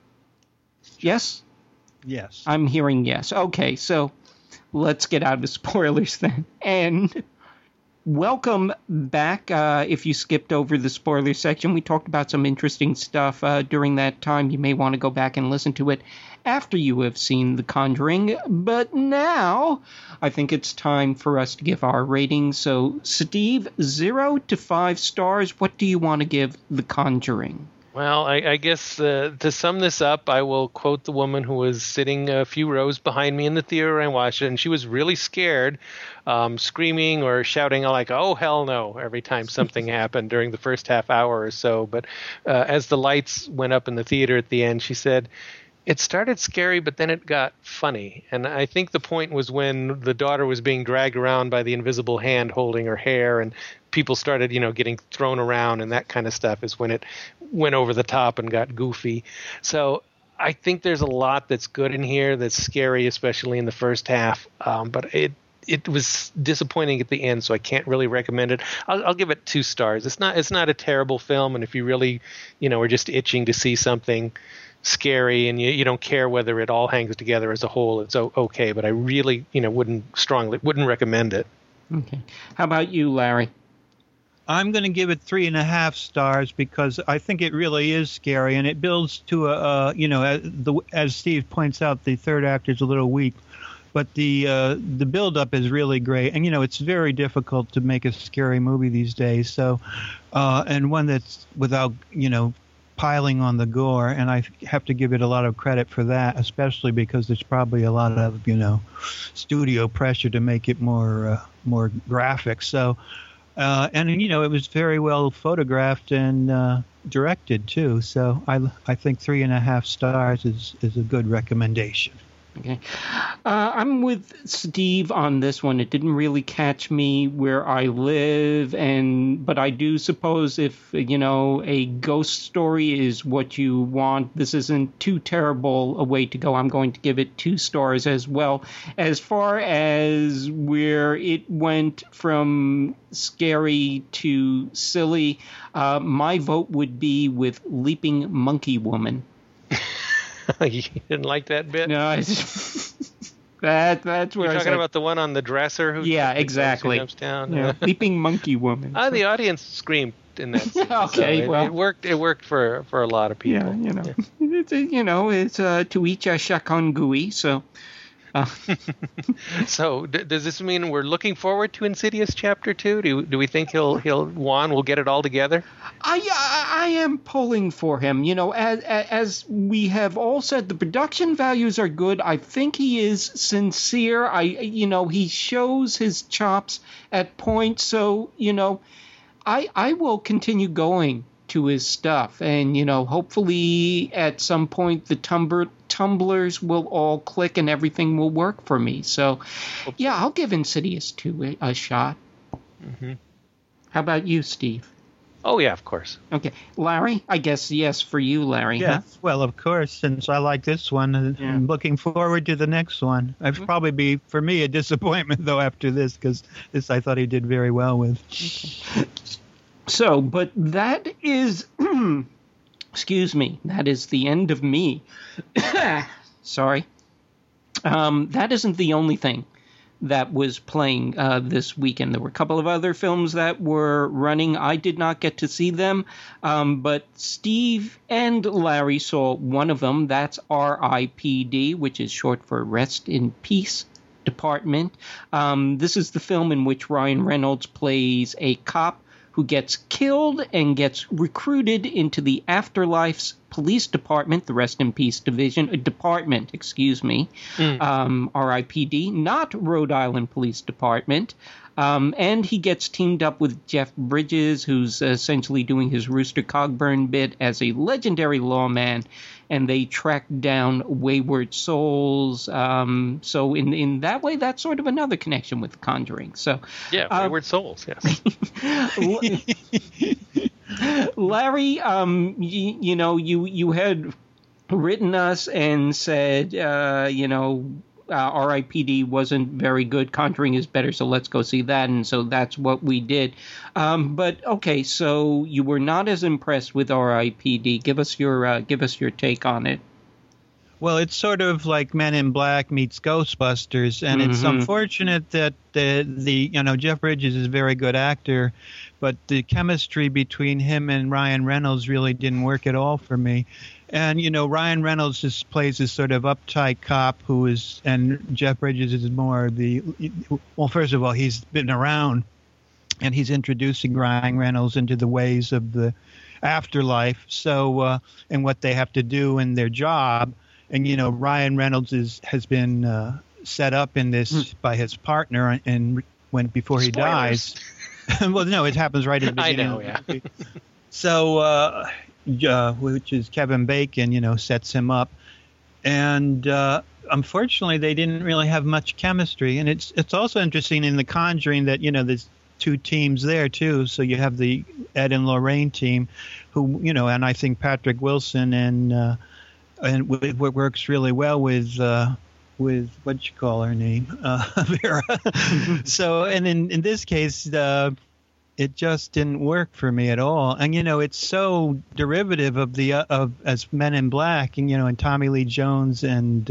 Yes? Yes. I'm hearing yes. Okay, so let's get out of spoilers then. And welcome back. If you skipped over the spoiler section, we talked about some interesting stuff during that time. You may want to go back and listen to it after you have seen The Conjuring. But now, I think it's time for us to give our ratings. So, Steve, 0 to 5 stars. What do you want to give The Conjuring? Well, I guess to sum this up, I will quote the woman who was sitting a few rows behind me in the theater and watched it, and she was really scared, screaming or shouting like, "Oh, hell no," every time something happened during the first half hour or so. But as the lights went up in the theater at the end, she said, "It started scary, but then it got funny." And I think the point was when the daughter was being dragged around by the invisible hand holding her hair, and people started, getting thrown around and that kind of stuff is when it went over the top and got goofy. So I think there's a lot that's good in here that's scary, especially in the first half. But it was disappointing at the end, so I can't really recommend it. I'll give it 2 stars. It's not a terrible film, and if you really, are just itching to see something scary and you don't care whether it all hangs together as a whole, it's okay. But I really, wouldn't recommend it. Okay. How about you, Larry? I'm going to give it 3.5 stars because I think it really is scary, and it builds to as Steve points out, the third act is a little weak, but the build-up is really great, and it's very difficult to make a scary movie these days. So, and one that's without piling on the gore, and I have to give it a lot of credit for that, especially because there's probably a lot of studio pressure to make it more graphic. So. And it was very well photographed and directed too. So I think 3.5 stars is a good recommendation. Okay, I'm with Steve on this one. It didn't really catch me where I live, but I do suppose if a ghost story is what you want, this isn't too terrible a way to go. I'm going to give it 2 stars as well. As far as where it went from scary to silly, my vote would be with Leaping Monkey Woman. You didn't like that bit? No, that's where you're talking about the one on the dresser. Exactly. Jumps down. Yeah. Leaping Monkey Woman. The audience screamed in that scene. Okay, so well, it worked. It worked for a lot of people. Yeah, it's to each a chacun gui. So. So does this mean we're looking forward to Insidious Chapter 2? Do we think Juan will get it all together? I am pulling for him. As we have all said, the production values are good. I think he is sincere. He shows his chops at points. So I will continue going to his stuff, and hopefully at some point the tumblers will all click and everything will work for me. So yeah, I'll give Insidious 2 a shot. Mm-hmm. How about you, Steve? Oh yeah, of course. Okay, Larry, I guess yes for you, Larry. Yes, huh? Well, of course, since I like this one, I'm looking forward to the next one. It'd probably be, for me, a disappointment though after this, because this I thought he did very well with. Okay. So, but that is, excuse me, that is the end of me. Sorry. That isn't the only thing that was playing this weekend. There were a couple of other films that were running. I did not get to see them, but Steve and Larry saw one of them. That's R.I.P.D., which is short for Rest in Peace Department. This is the film in which Ryan Reynolds plays a cop who gets killed and gets recruited into the afterlife's Police Department, the Rest in Peace Department, RIPD, not Rhode Island Police Department. And he gets teamed up with Jeff Bridges, who's essentially doing his Rooster Cogburn bit as a legendary lawman, and they track down wayward souls. So in that way, that's sort of another connection with The Conjuring. So yeah, wayward souls, yes. Larry, you had written us and said, RIPD wasn't very good. Conjuring is better, so let's go see that. And so that's what we did. But okay, so you were not as impressed with RIPD. Give us your take on it. Well, it's sort of like Men in Black meets Ghostbusters, and it's unfortunate that Jeff Bridges is a very good actor, but the chemistry between him and Ryan Reynolds really didn't work at all for me. And, Ryan Reynolds just plays this sort of uptight cop and Jeff Bridges is more well, first of all, he's been around and he's introducing Ryan Reynolds into the ways of the afterlife. So, and what they have to do in their job. And, Ryan Reynolds has been set up in this by his partner and before he dies. Well, no, it happens right at the beginning. I know, yeah. So, which is Kevin Bacon, sets him up. And unfortunately, they didn't really have much chemistry. And it's also interesting in The Conjuring that, there's two teams there, too. So you have the Ed and Lorraine team who, and I think Patrick Wilson and what works really well with what'd you call her name? Vera. So, and in this case, it just didn't work for me at all. And, it's so derivative of as Men in Black, and Tommy Lee Jones and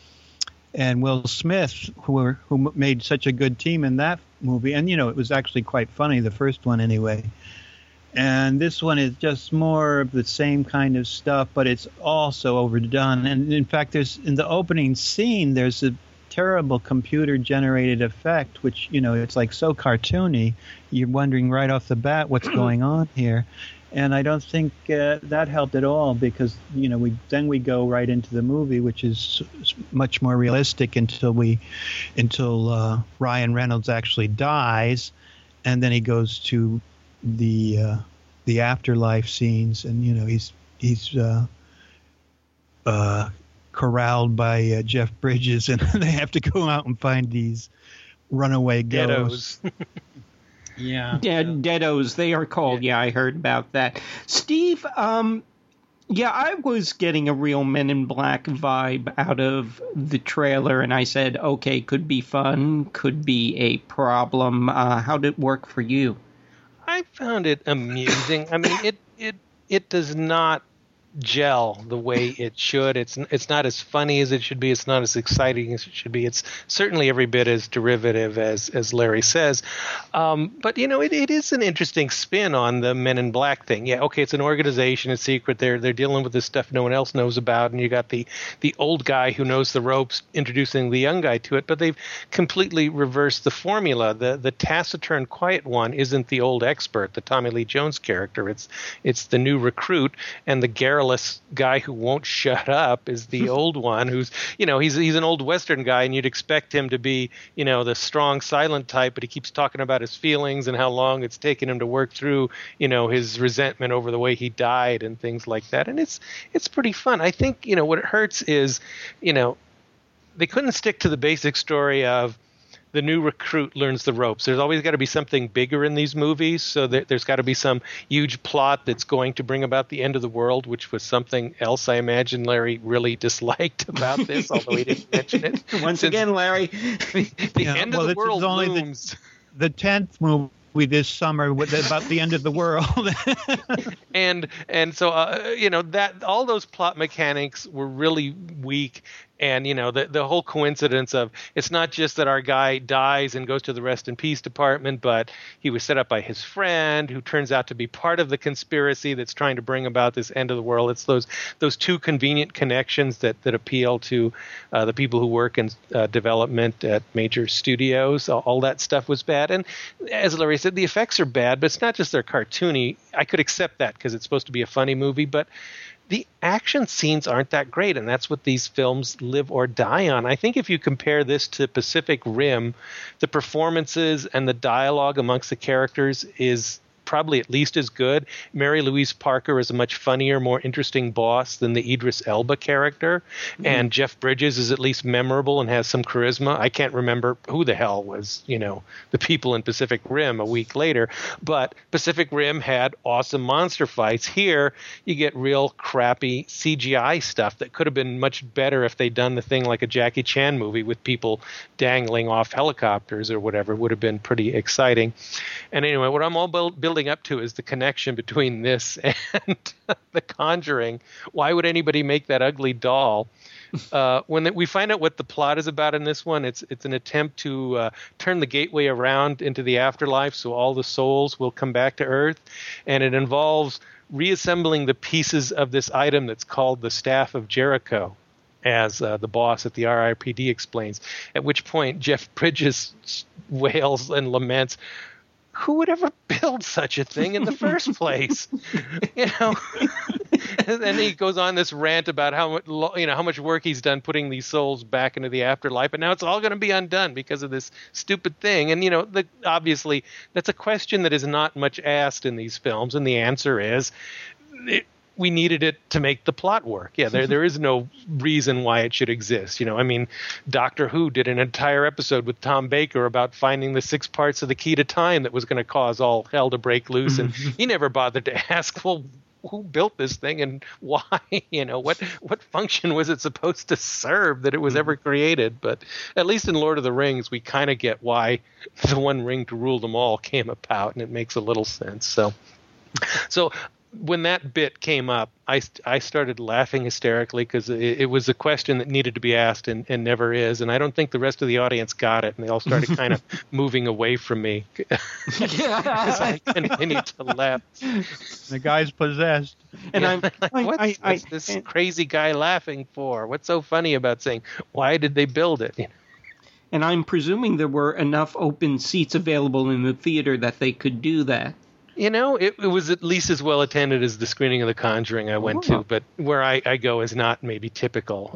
Will Smith, who made such a good team in that movie. And, it was actually quite funny, the first one anyway. And this one is just more of the same kind of stuff, but it's also overdone. And in fact, in the opening scene, there's a terrible computer-generated effect, which, it's like so cartoony. You're wondering right off the bat what's going on here. And I don't think that helped at all because, we go right into the movie, which is much more realistic until Ryan Reynolds actually dies. And then he goes to the afterlife scenes, and he's corralled by Jeff Bridges, and they have to go out and find these runaway ghosts. Yeah, Deados, they are called. Yeah, I heard about that. Steve, I was getting a real Men in Black vibe out of the trailer, and I said, okay, could be fun, could be a problem. How did it work for you? I found it amusing. I mean, it does not gel the way it should. It's not as funny as it should be. It's not as exciting as it should be. It's certainly every bit as derivative as Larry says. But it is an interesting spin on the Men in Black thing. Yeah, okay, it's an organization, it's secret. They're dealing with this stuff no one else knows about, and you got the old guy who knows the ropes introducing the young guy to it. But they've completely reversed the formula. The taciturn, quiet one isn't the old expert, the Tommy Lee Jones character. It's the new recruit, and the garrulous guy who won't shut up is the old one who's, he's an old Western guy, and you'd expect him to be, the strong, silent type, but he keeps talking about his feelings and how long it's taken him to work through, his resentment over the way he died and things like that. And it's pretty fun. I think, what it hurts is, they couldn't stick to the basic story of the new recruit learns the ropes. There's always got to be something bigger in these movies, so there's got to be some huge plot that's going to bring about the end of the world, which was something else I imagine Larry really disliked about this, although he didn't mention it. Once again, Larry. The end of the world looms. The 10th movie this summer about the end of the world. and so that all those plot mechanics were really weak. And, the whole coincidence of it's not just that our guy dies and goes to the Rest in Peace department, but he was set up by his friend who turns out to be part of the conspiracy that's trying to bring about this end of the world. It's those two convenient connections that appeal to the people who work in development at major studios. All that stuff was bad. And as Larry said, the effects are bad, but it's not just they're cartoony. I could accept that because it's supposed to be a funny movie, but the action scenes aren't that great, and that's what these films live or die on. I think if you compare this to Pacific Rim, the performances and the dialogue amongst the characters is probably at least as good. Mary Louise Parker is a much funnier, more interesting boss than the Idris Elba character. And Jeff Bridges is at least memorable and has some charisma. I can't remember who the hell was, the people in Pacific Rim a week later. But Pacific Rim had awesome monster fights. Here, you get real crappy CGI stuff that could have been much better if they'd done the thing like a Jackie Chan movie with people dangling off helicopters or whatever. It would have been pretty exciting. And anyway, what I'm all building up to is the connection between this and The Conjuring. Why would anybody make that ugly doll? When we find out what the plot is about in this one, it's an attempt to turn the gateway around into the afterlife so all the souls will come back to Earth. And it involves reassembling the pieces of this item that's called the Staff of Jericho, as the boss at the RIPD explains. At which point Jeff Bridges wails and laments, who would ever build such a thing in the first place? And he goes on this rant about how much work he's done putting these souls back into the afterlife, and now it's all going to be undone because of this stupid thing. And obviously that's a question that is not much asked in these films, and the answer is we needed it to make the plot work. Yeah, there is no reason why it should exist. Doctor Who did an entire episode with Tom Baker about finding the 6 parts of the key to time that was going to cause all hell to break loose, and he never bothered to ask, well, who built this thing and why? What function was it supposed to serve that it was ever created? But at least in Lord of the Rings, we kind of get why the One Ring to rule them all came about, and it makes a little sense. So when that bit came up, I started laughing hysterically because it was a question that needed to be asked and never is. And I don't think the rest of the audience got it. And they all started kind of moving away from me as I continued to laugh. The guy's possessed. And what's this crazy guy laughing for? What's so funny about saying, why did they build it? And I'm presuming there were enough open seats available in the theater that they could do that. It was at least as well attended as the screening of The Conjuring I went to, but where I go is not maybe typical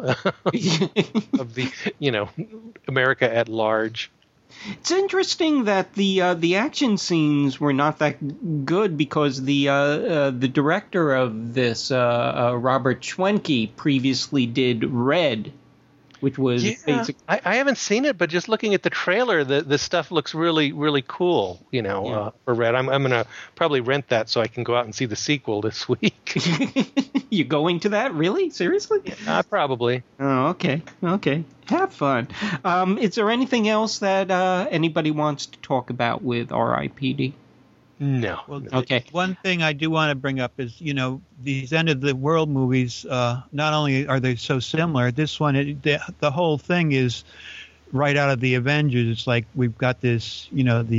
of the, America at large. It's interesting that the action scenes were not that good because the director of this, Robert Schwenke, previously did Red, which was basic. I haven't seen it, but just looking at the trailer, the stuff looks really, really cool, for Red. I'm going to probably rent that so I can go out and see the sequel this week. You going to that? Really? Seriously? Probably. Oh, okay. Have fun. Is there anything else that anybody wants to talk about with RIPD? No. Well, okay. One thing I do want to bring up is, these end of the world movies, not only are they so similar, this one, the whole thing is right out of the Avengers. It's like we've got this,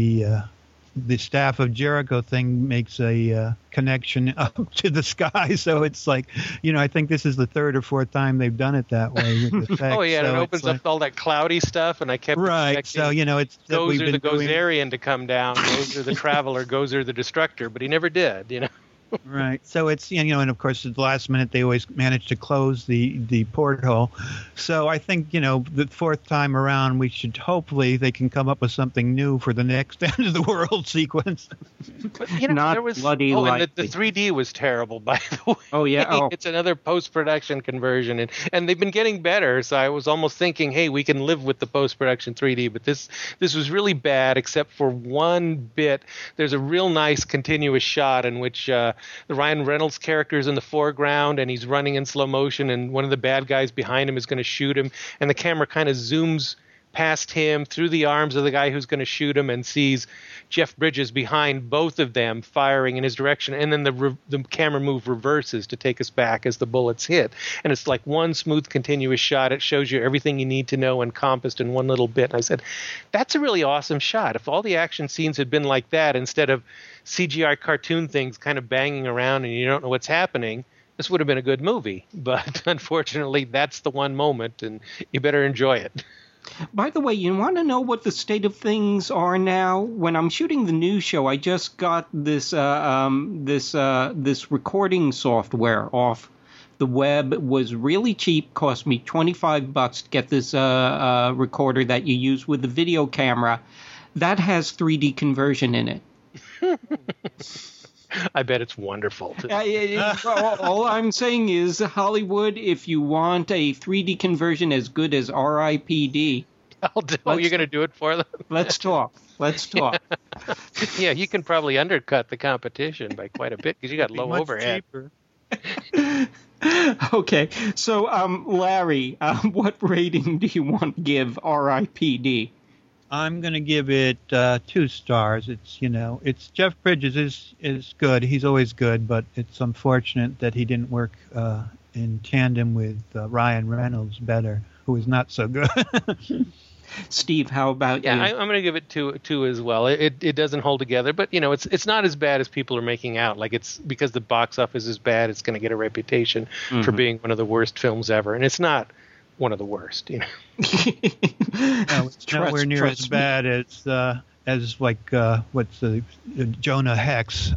the Staff of Jericho thing makes a connection up to the sky. So it's like, I think this is the 3rd or 4th time they've done it that way with the effects. Oh, yeah, so it opens up all that cloudy stuff, and I kept right. So, it's Gozer the Gozerian to come down, Gozer the Traveler, Gozer the Destructor, but he never did, Right. So it's, and of course, at the last minute, they always manage to close the porthole. So I think, the 4th time around, hopefully they can come up with something new for the next end of the world sequence. But, there was, bloody and the 3D was terrible, by the way. Oh, yeah. It's another post-production conversion, and they've been getting better. So I was almost thinking, hey, we can live with the post-production 3D, but this was really bad, except for one bit. There's a real nice continuous shot in which the Ryan Reynolds character is in the foreground and he's running in slow motion, and one of the bad guys behind him is going to shoot him, and the camera kind of zooms past him through the arms of the guy who's going to shoot him and sees Jeff Bridges behind both of them firing in his direction, and then the camera move reverses to take us back as the bullets hit, and it's like one smooth continuous shot. It shows you everything you need to know encompassed in one little bit. And I said, that's a really awesome shot. If all the action scenes had been like that instead of CGI cartoon things kind of banging around and you don't know what's happening, this would have been a good movie. But unfortunately, that's the one moment, and you better enjoy it. By the way, you want to know what the state of things are now? When I'm shooting the news show, I just got this recording software off the web was really cheap, cost me $25 to get this recorder that you use with the video camera. That has 3D conversion in it. I bet it's wonderful. All I'm saying is, Hollywood, if you want a 3D conversion as good as RIPD, you're going to do it for them? Let's talk. Yeah, you can probably undercut the competition by quite a bit because you got low overhead. Okay, so Larry, what rating do you want to give RIPD? I'm going to give it 2 stars. It's Jeff Bridges is good. He's always good, but it's unfortunate that he didn't work in tandem with Ryan Reynolds better, who is not so good. Steve, how about you? Yeah, I'm going to give it two as well. It doesn't hold together, but it's not as bad as people are making out. Like, it's because the box office is bad, it's going to get a reputation for being one of the worst films ever, and it's not one of the worst. No, it's nowhere near as bad as what's the Jonah Hex.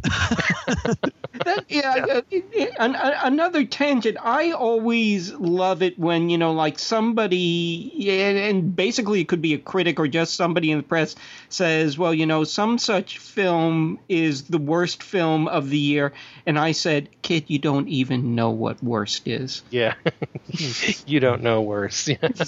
Another tangent. I always love it when, like somebody, and basically it could be a critic or just somebody in the press says, well, some such film is the worst film of the year. And I said, kid, you don't even know what worst is. Yeah. You don't know worse.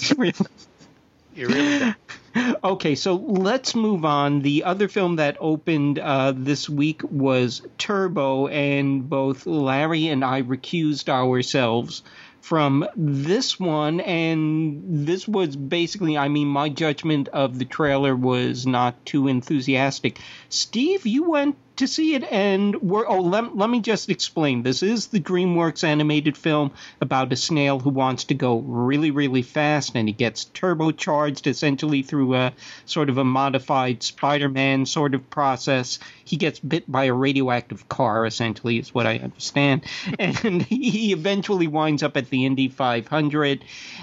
You really don't. Okay, so let's move on. The other film that opened this week was Turbo, and both Larry and I recused ourselves from this one, and this was basically, my judgment of the trailer was not too enthusiastic. Steve, you went to see it, and let me just explain. This is the DreamWorks animated film about a snail who wants to go really, really fast, and he gets turbocharged essentially through a sort of a modified Spider-Man sort of process. He gets bit by a radioactive car, essentially, is what I understand, and he eventually winds up at the Indy 500.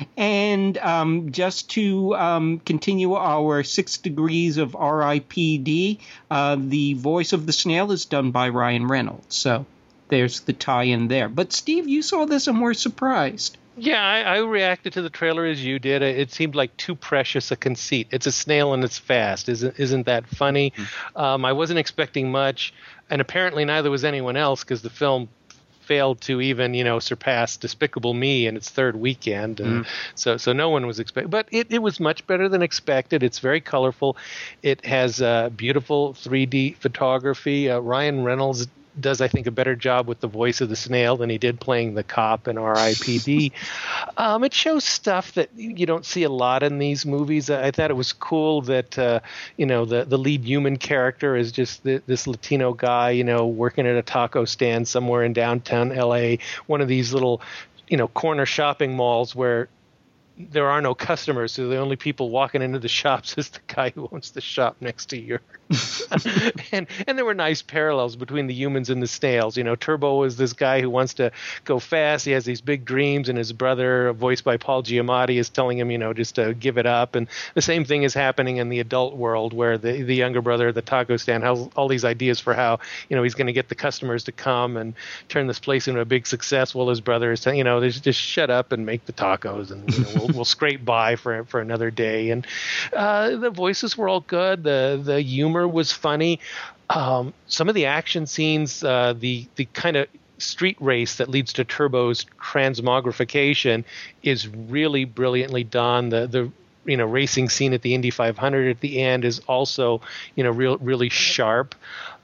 And just to continue our 6 degrees of RIPD, the voice of the snail is done by Ryan Reynolds, so there's the tie-in there. But Steve, you saw this and were surprised. Yeah, I reacted to the trailer as you did. It seemed like too precious a conceit. It's a snail and it's fast. Isn't that funny? I wasn't expecting much, and apparently neither was anyone else, because the film failed to even surpass Despicable Me in its third weekend. So no one was expecting, but it was much better than expected. It's very colorful. It has beautiful 3D photography. Ryan Reynolds does, I think, a better job with the voice of the snail than he did playing the cop in RIPD. It shows stuff that you don't see a lot in these movies. I thought it was cool that the lead human character is just this Latino guy, working at a taco stand somewhere in downtown LA, one of these little corner shopping malls where there are no customers, so the only people walking into the shops is the guy who owns the shop next to yours. and there were nice parallels between the humans and the snails. Turbo is this guy who wants to go fast. He has these big dreams, and his brother, voiced by Paul Giamatti, is telling him, just to give it up. And the same thing is happening in the adult world, where the younger brother at the taco stand has all these ideas for how, he's going to get the customers to come and turn this place into a big success, while his brother is saying, just shut up and make the tacos, and we'll scrape by for another day. And the voices were all good. The humor was funny. Some of the action scenes, the kind of street race that leads to Turbo's transmogrification is really brilliantly done. The racing scene at the Indy 500 at the end is also really sharp.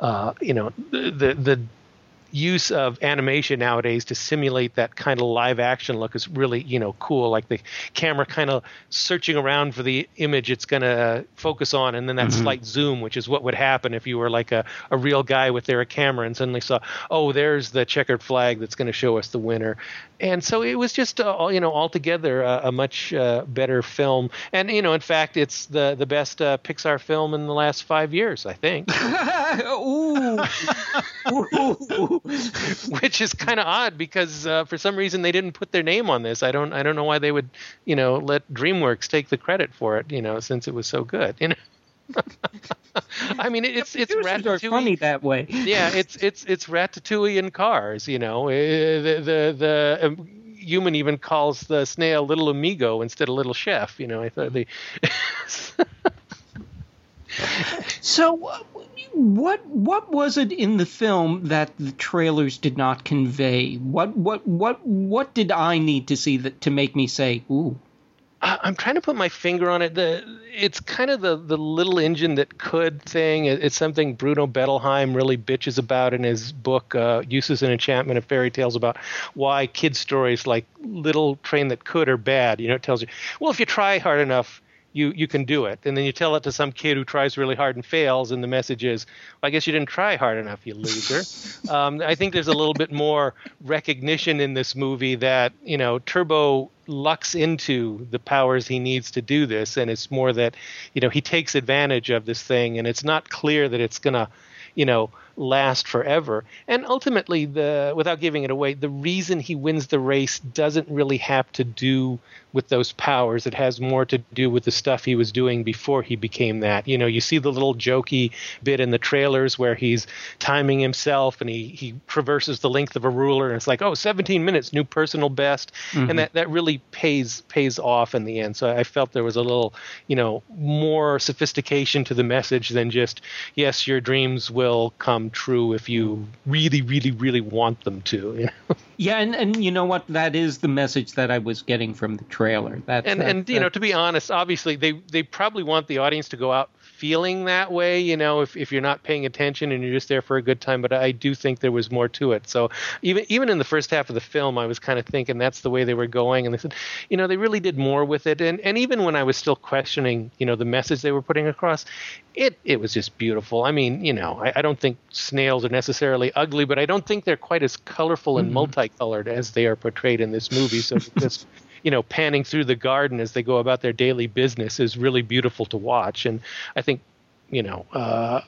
The use of animation nowadays to simulate that kind of live action look is really, cool. Like the camera kind of searching around for the image it's going to focus on, and then that slight zoom, which is what would happen if you were like a real guy with a camera and suddenly saw, oh, there's the checkered flag that's going to show us the winner. And so it was just, altogether a much better film. And, in fact, it's the best Pixar film in the last 5 years, I think. Ooh. Which is kind of odd, because for some reason they didn't put their name on this. I don't know why they would, let DreamWorks take the credit for it, since it was so good. I mean, it's Ratatouille. Are funny that way. Yeah, it's Ratatouille in cars. The human even calls the snail Little Amigo instead of Little Chef. I thought they. So, what was it in the film that the trailers did not convey? What did I need to see to make me say, "Ooh"? I'm trying to put my finger on it. It's kind of the little engine that could thing. It's something Bruno Bettelheim really bitches about in his book, Uses and Enchantment of Fairy Tales, about why kids' stories like Little Train That Could are bad. It tells you, well, if you try hard enough, you can do it. And then you tell it to some kid who tries really hard and fails, and the message is, well, I guess you didn't try hard enough, you loser. I think there's a little bit more recognition in this movie that, Turbo lucks into the powers he needs to do this, and it's more that, he takes advantage of this thing, and it's not clear that it's going to, last forever. And ultimately, without giving it away, the reason he wins the race doesn't really have to do with those powers. It has more to do with the stuff he was doing before he became that. You see the little jokey bit in the trailers where he's timing himself and he traverses the length of a ruler, and it's like, 17 minutes, new personal best. Mm-hmm. And that really pays off in the end. So I felt there was a little, more sophistication to the message than just, yes, your dreams will come true if you really, really, really want them to. Yeah, and you know what? That is the message that I was getting from the trailer. To be honest, obviously they probably want the audience to go out feeling that way, if you're not paying attention and you're just there for a good time. But I do think there was more to it. So even in the first half of the film, I was kind of thinking that's the way they were going. And they said, they really did more with it. And even when I was still questioning, the message they were putting across, it was just beautiful. I mean, I don't think snails are necessarily ugly, but I don't think they're quite as colorful and multicolored as they are portrayed in this movie. So just panning through the garden as they go about their daily business is really beautiful to watch. And I think, quite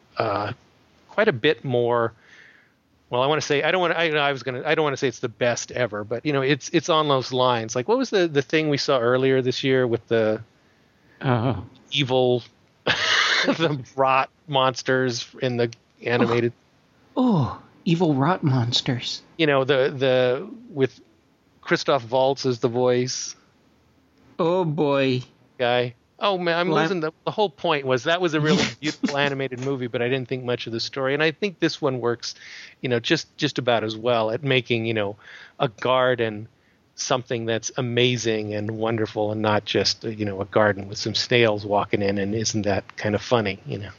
a bit more. Well, I want to say I don't want to say it's the best ever, but it's on those lines. Like, what was the thing we saw earlier this year with the evil, the rot monsters in the animated? Evil rot monsters. The with Christoph Waltz as the voice. Oh boy, guy. Oh man, I'm losing the whole point was that was a really beautiful animated movie, but I didn't think much of the story, and I think this one works, just about as well at making a garden something that's amazing and wonderful, and not just a garden with some snails walking in, and isn't that kind of funny,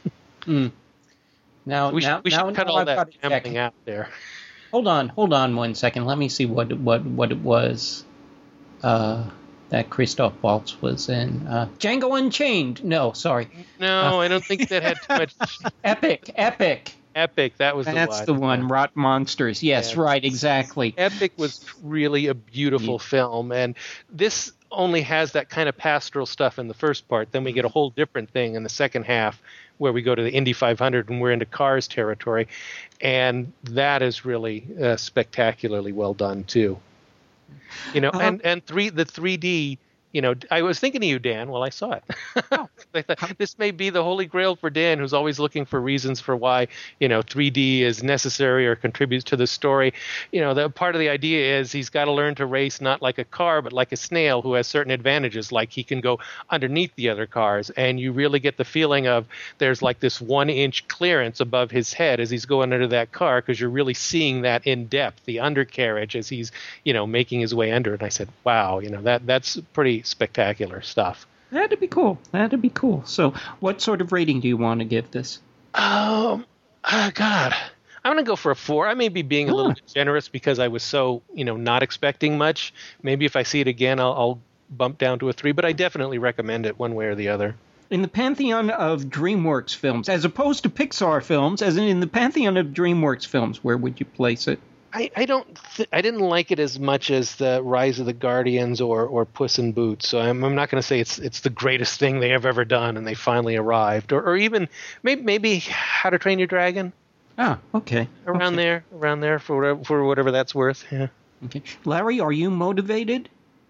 Now we should cut all that gambling out there. Hold on 1 second. Let me see what it was that Christoph Waltz was in. Django Unchained. No, sorry. No, I don't think that had too much. Epic. Epic. That was That's the one. Rot Monsters. Yes, right, exactly. Epic was really a beautiful film, and this only has that kind of pastoral stuff in the first part. Then we get a whole different thing in the second half, where we go to the Indy 500 and we're into Cars territory, and that is really spectacularly well done too. The 3D. I was thinking of you, Dan, while I saw it. I thought this may be the holy grail for Dan, who's always looking for reasons for why, 3D is necessary or contributes to the story. The part of the idea is he's got to learn to race not like a car, but like a snail who has certain advantages, like he can go underneath the other cars. And you really get the feeling of there's like this 1-inch clearance above his head as he's going under that car, because you're really seeing that in depth, the undercarriage as he's, making his way under it. And I said, wow, that's pretty spectacular stuff. That'd be cool. So what sort of rating do you want to give this? God, I'm going to go for a 4. I may be being a little bit generous because I was so, not expecting much. Maybe if I see it again, I'll bump down to a 3, but I definitely recommend it one way or the other. In the pantheon of DreamWorks films, as opposed to Pixar films, as in the pantheon of DreamWorks films, where would you place it? I didn't like it as much as the Rise of the Guardians or Puss in Boots. So I'm not going to say it's the greatest thing they have ever done and they finally arrived, or even maybe How to Train Your Dragon. Ah, okay. Around there for whatever that's worth. Yeah. Okay. Larry, are you motivated?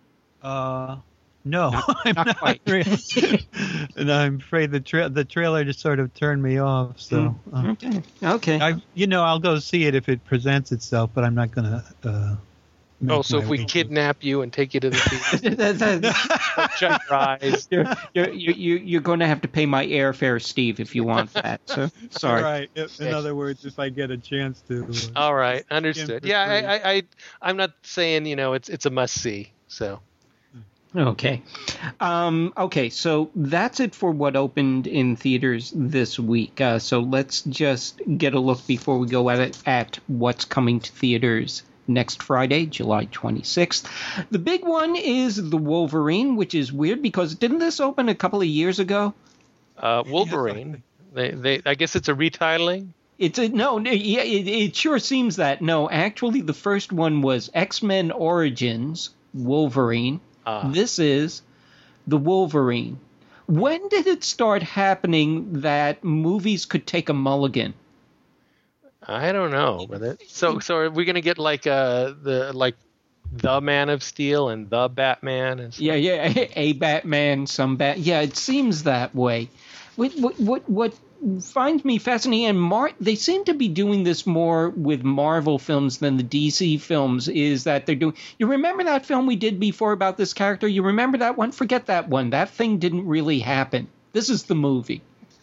No, I'm not quite. And I'm afraid the trailer just sort of turned me off. So okay. I'll go see it if it presents itself, but I'm not going to make so my if we way. kidnap you and take you to the theater, shut your eyes. You're going to have to pay my airfare, Steve, if you want that. So sorry. Right. In other words, if I get a chance to. All right, understood. for Yeah, I'm not saying it's a must see. So Okay. Okay, so that's it for what opened in theaters this week. So let's just get a look before we go at what's coming to theaters next Friday, July 26th. The big one is The Wolverine, which is weird because didn't this open a couple of years ago? Wolverine. I guess it's a retitling. It sure seems that. No, actually, the first one was X-Men Origins, Wolverine. This is The Wolverine. When did it start happening that movies could take a mulligan? I don't know. So are we going to get like the Man of Steel and the Batman? And stuff? Yeah, a Batman, some Bat. Yeah, it seems that way. What finds me fascinating, and they seem to be doing this more with Marvel films than the DC films, is that they're doing... You remember that film we did before about this character? You remember that one? Forget that one. That thing didn't really happen. This is the movie.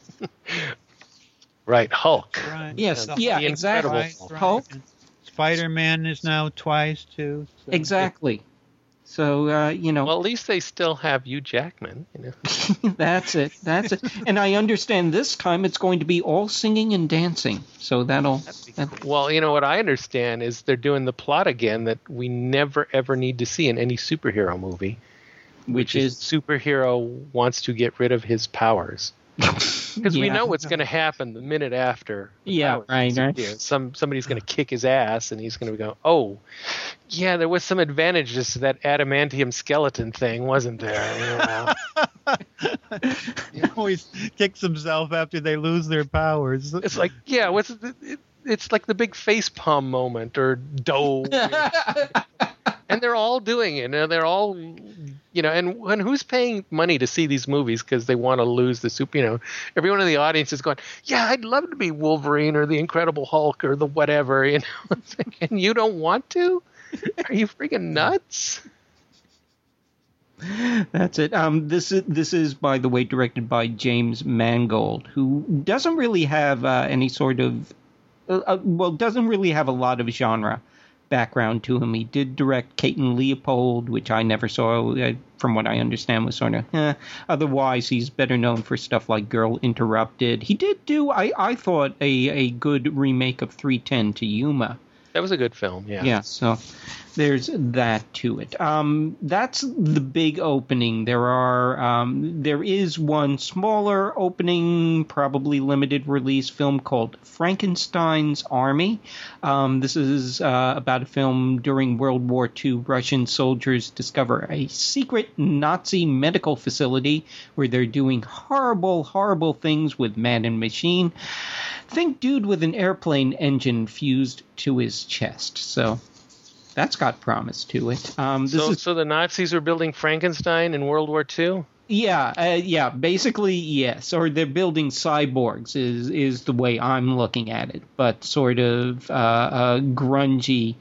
Right, Hulk. Right. Yes, The exactly. Incredible Hulk. Spider-Man is now twice, too. So. Exactly. So, Well, at least they still have Hugh Jackman. That's it. And I understand this time it's going to be all singing and dancing. So Well, what I understand is they're doing the plot again that we never, ever need to see in any superhero movie. Which is... Superhero wants to get rid of his powers. Because we know what's going to happen the minute after. Yeah, right. Somebody's going to kick his ass, and he's going to go, "Oh, yeah, there was some advantages to that adamantium skeleton thing, wasn't there?" He always kicks himself after they lose their powers. It's like, it's like the big facepalm moment or dough. And they're all doing it. And they're all, and who's paying money to see these movies because they want to lose the super, everyone in the audience is going, yeah, I'd love to be Wolverine or the Incredible Hulk or the whatever, and you don't want to? Are you freaking nuts? That's it. This is, by the way, directed by James Mangold, who doesn't really have any sort of, doesn't really have a lot of genre background to him. He did direct Kate and Leopold, which I never saw, from what I understand was sort of, Otherwise, he's better known for stuff like Girl Interrupted. He did do, I thought, a good remake of 3:10 to Yuma. That was a good film, yeah. Yeah, so there's that to it. That's the big opening. There is one smaller opening, probably limited release film called Frankenstein's Army. This is about a film during World War II. Russian soldiers discover a secret Nazi medical facility where they're doing horrible, horrible things with man and machine. Think dude with an airplane engine fused to his chest. So that's got promise to it. So the Nazis were building Frankenstein in World War II? Yeah, basically, yes. Or they're building cyborgs is the way I'm looking at it. But sort of grungy,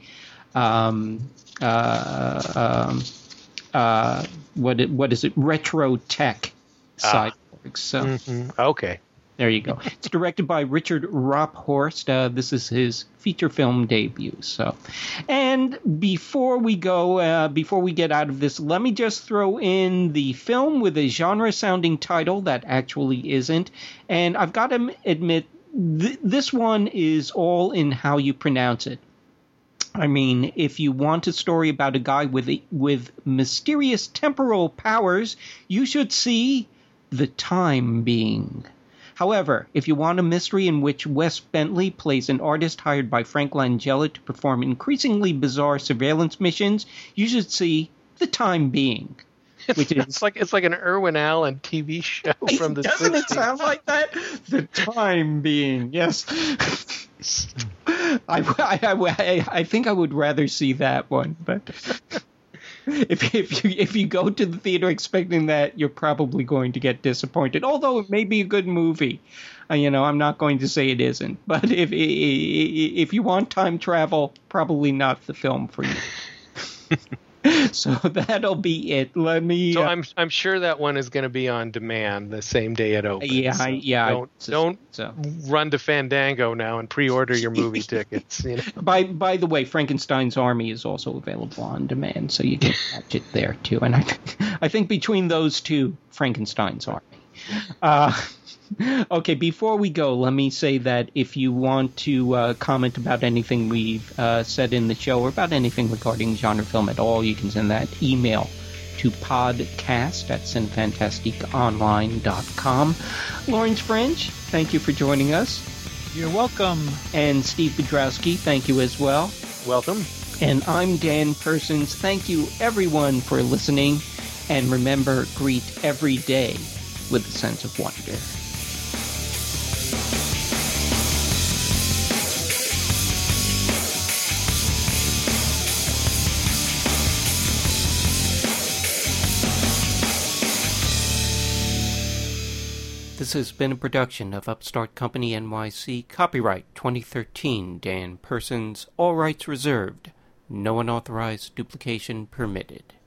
what is it? Retro tech cyborgs. So. Okay. There you go. It's directed by Richard Rophorst. This is his feature film debut. So, and before we get out of this, let me just throw in the film with a genre-sounding title that actually isn't. And I've got to admit, this one is all in how you pronounce it. I mean, if you want a story about a guy with mysterious temporal powers, you should see The Time Being. However, if you want a mystery in which Wes Bentley plays an artist hired by Frank Langella to perform increasingly bizarre surveillance missions, you should see The Time Being. Which is it's like an Irwin Allen TV show from the 60s. Doesn't it sound like that? The Time Being, yes. I think I would rather see that one, but if you go to the theater expecting that, you're probably going to get disappointed. Although it may be a good movie, I'm not going to say it isn't. But if you want time travel, probably not the film for you. So that'll be it. Let me. So I'm sure that one is going to be on demand the same day it opens. Yeah, Don't run to Fandango now and pre-order your movie tickets. You know? By the way, Frankenstein's Army is also available on demand, so you can watch it there too. And I think between those two, Frankenstein's Army. Okay, before we go, let me say that if you want to comment about anything we've said in the show or about anything regarding genre film at all, you can send that email to podcast@cinefantasticonline.com. Lawrence French, thank you for joining us. You're welcome. And Steve Bedrowski, thank you as well. Welcome. And I'm Dan Persons. Thank you, everyone, for listening. And remember, greet every day with a sense of wonder. This has been a production of Upstart Company NYC. Copyright 2013. Dan Persons. All rights reserved. No unauthorized duplication permitted.